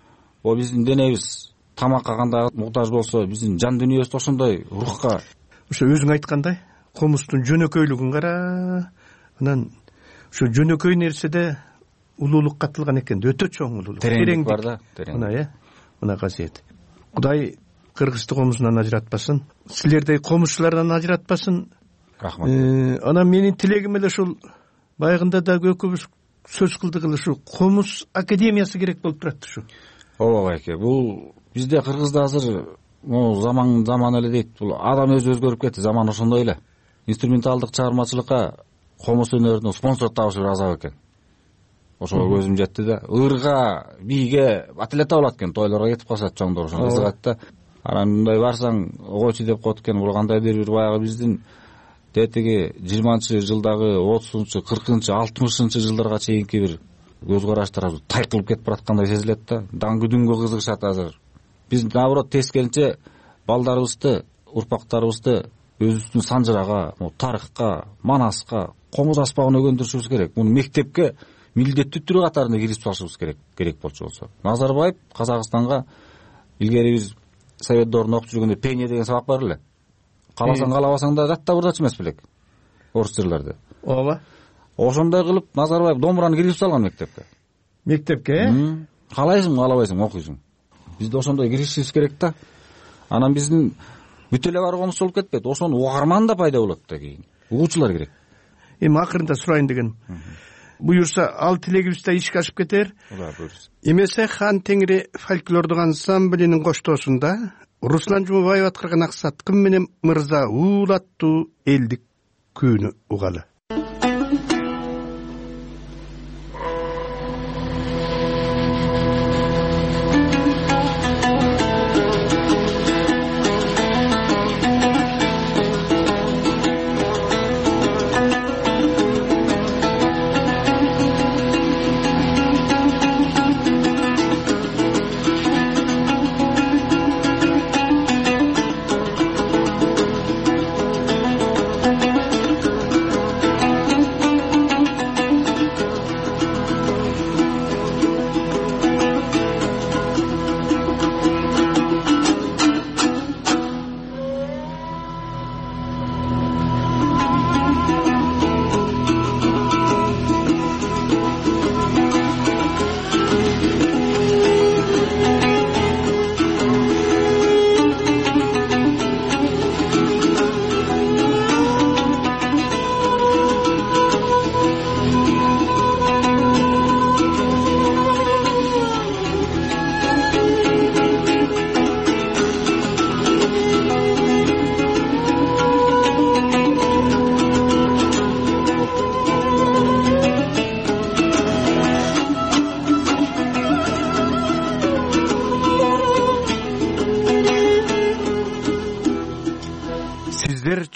о биздин денебиз тамакка кандай муктаж болсо, биздин жан дүйнөбүз да ошондой рухка. Ошо өзүң айткандай, комуздун жөнөкөйлүгүн кара, анан ошо жөнөкөй нерседе улуулук катылган экен, өтө чоң улуулук. Тереңдик бар да, мына э, мына касиет. Кудай кыргызды комузунан ажыратпасын, силердей комузчулардан ажыратпасын. Рахмат. Анан менин тилегим эле ушул, баягында да көкөбүз сөз кылдык эле ушу комуз академиясы керек болуп турат ушу. Ооба байке, бул бизде Кыргызда азыр могу заман заман эле дейт. Бул адам өзү өзгөрүп кетти, заман ошондой эле. Инструменталдык чыгармачылыкка комуз өнөрүнө спонсор табыш бир азап экен. Ошого көзүм жетти да. Ырга, бийге атлета болот экен, тойлорго кетип калышат чоңдор, ошо кызыгат да. Анан мындай барсаң, огойчу деп коет экен, бул кандайдыр бир баягы биздин тетиги жыйырманчы жылдагы отузунчу, кыркынчы, алтымышынчы жылдарга чейинки бир көз караштар тайкылып кетип бараткандай сезилет да. Даңгы дүнгө кызыгышат азыр. Биз наоборот тескеринче балдарыбызды, урпактарыбызды өзүбүздүн санжырага, тарыхка, манаска, комуз аспабын өгөндүрүшүбүз керек. Муну мектепке милдеттүү түрү катарында киргизип салышыбыз керек, керек болчу болсо. Назарбаев Казакстанга илгери биз совет дорунда окуп жүргөндө пение деген сабак бар эле. Каласаң калабасаң да датта бурдачы эмес белек. Орус жерлерде. Ооба. Ошондой кылып Назарбаев домбураны киргизип салган мектепке. Мектепке? Калайсың, калабайсың, окуйсуң. Бизде ошондой киргизишибиз керек да. Анан биздин бүт эле бар комуз болуп кетпейт. Ошону угарман да пайда болот да кийин. Угуучулар керек. Эми акырында сурайын деген. Буюрса, ал тилегибиз да ишке ашып кетер. Эмесе Хан Теңири фольклордук ансамблинин коштоосунда Руслан Жумабаев аткарган Аксаткым менен Мырза уул аттуу элдик күүнү угалы.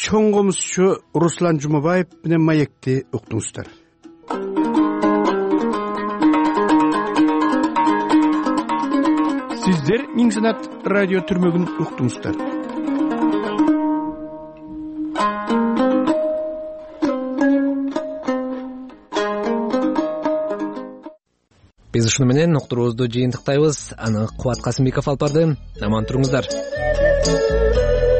чоң комузчу Руслан Жумабаев менен маекти уктуңуздар. Сиздер Миң Санат радио түрмөгүн уктуңуздар. Биз ушуну менен уктуруубузду жыйынтыктайбыз. Аны Кубат Касымбеков алып барды. Аман туруңуздар.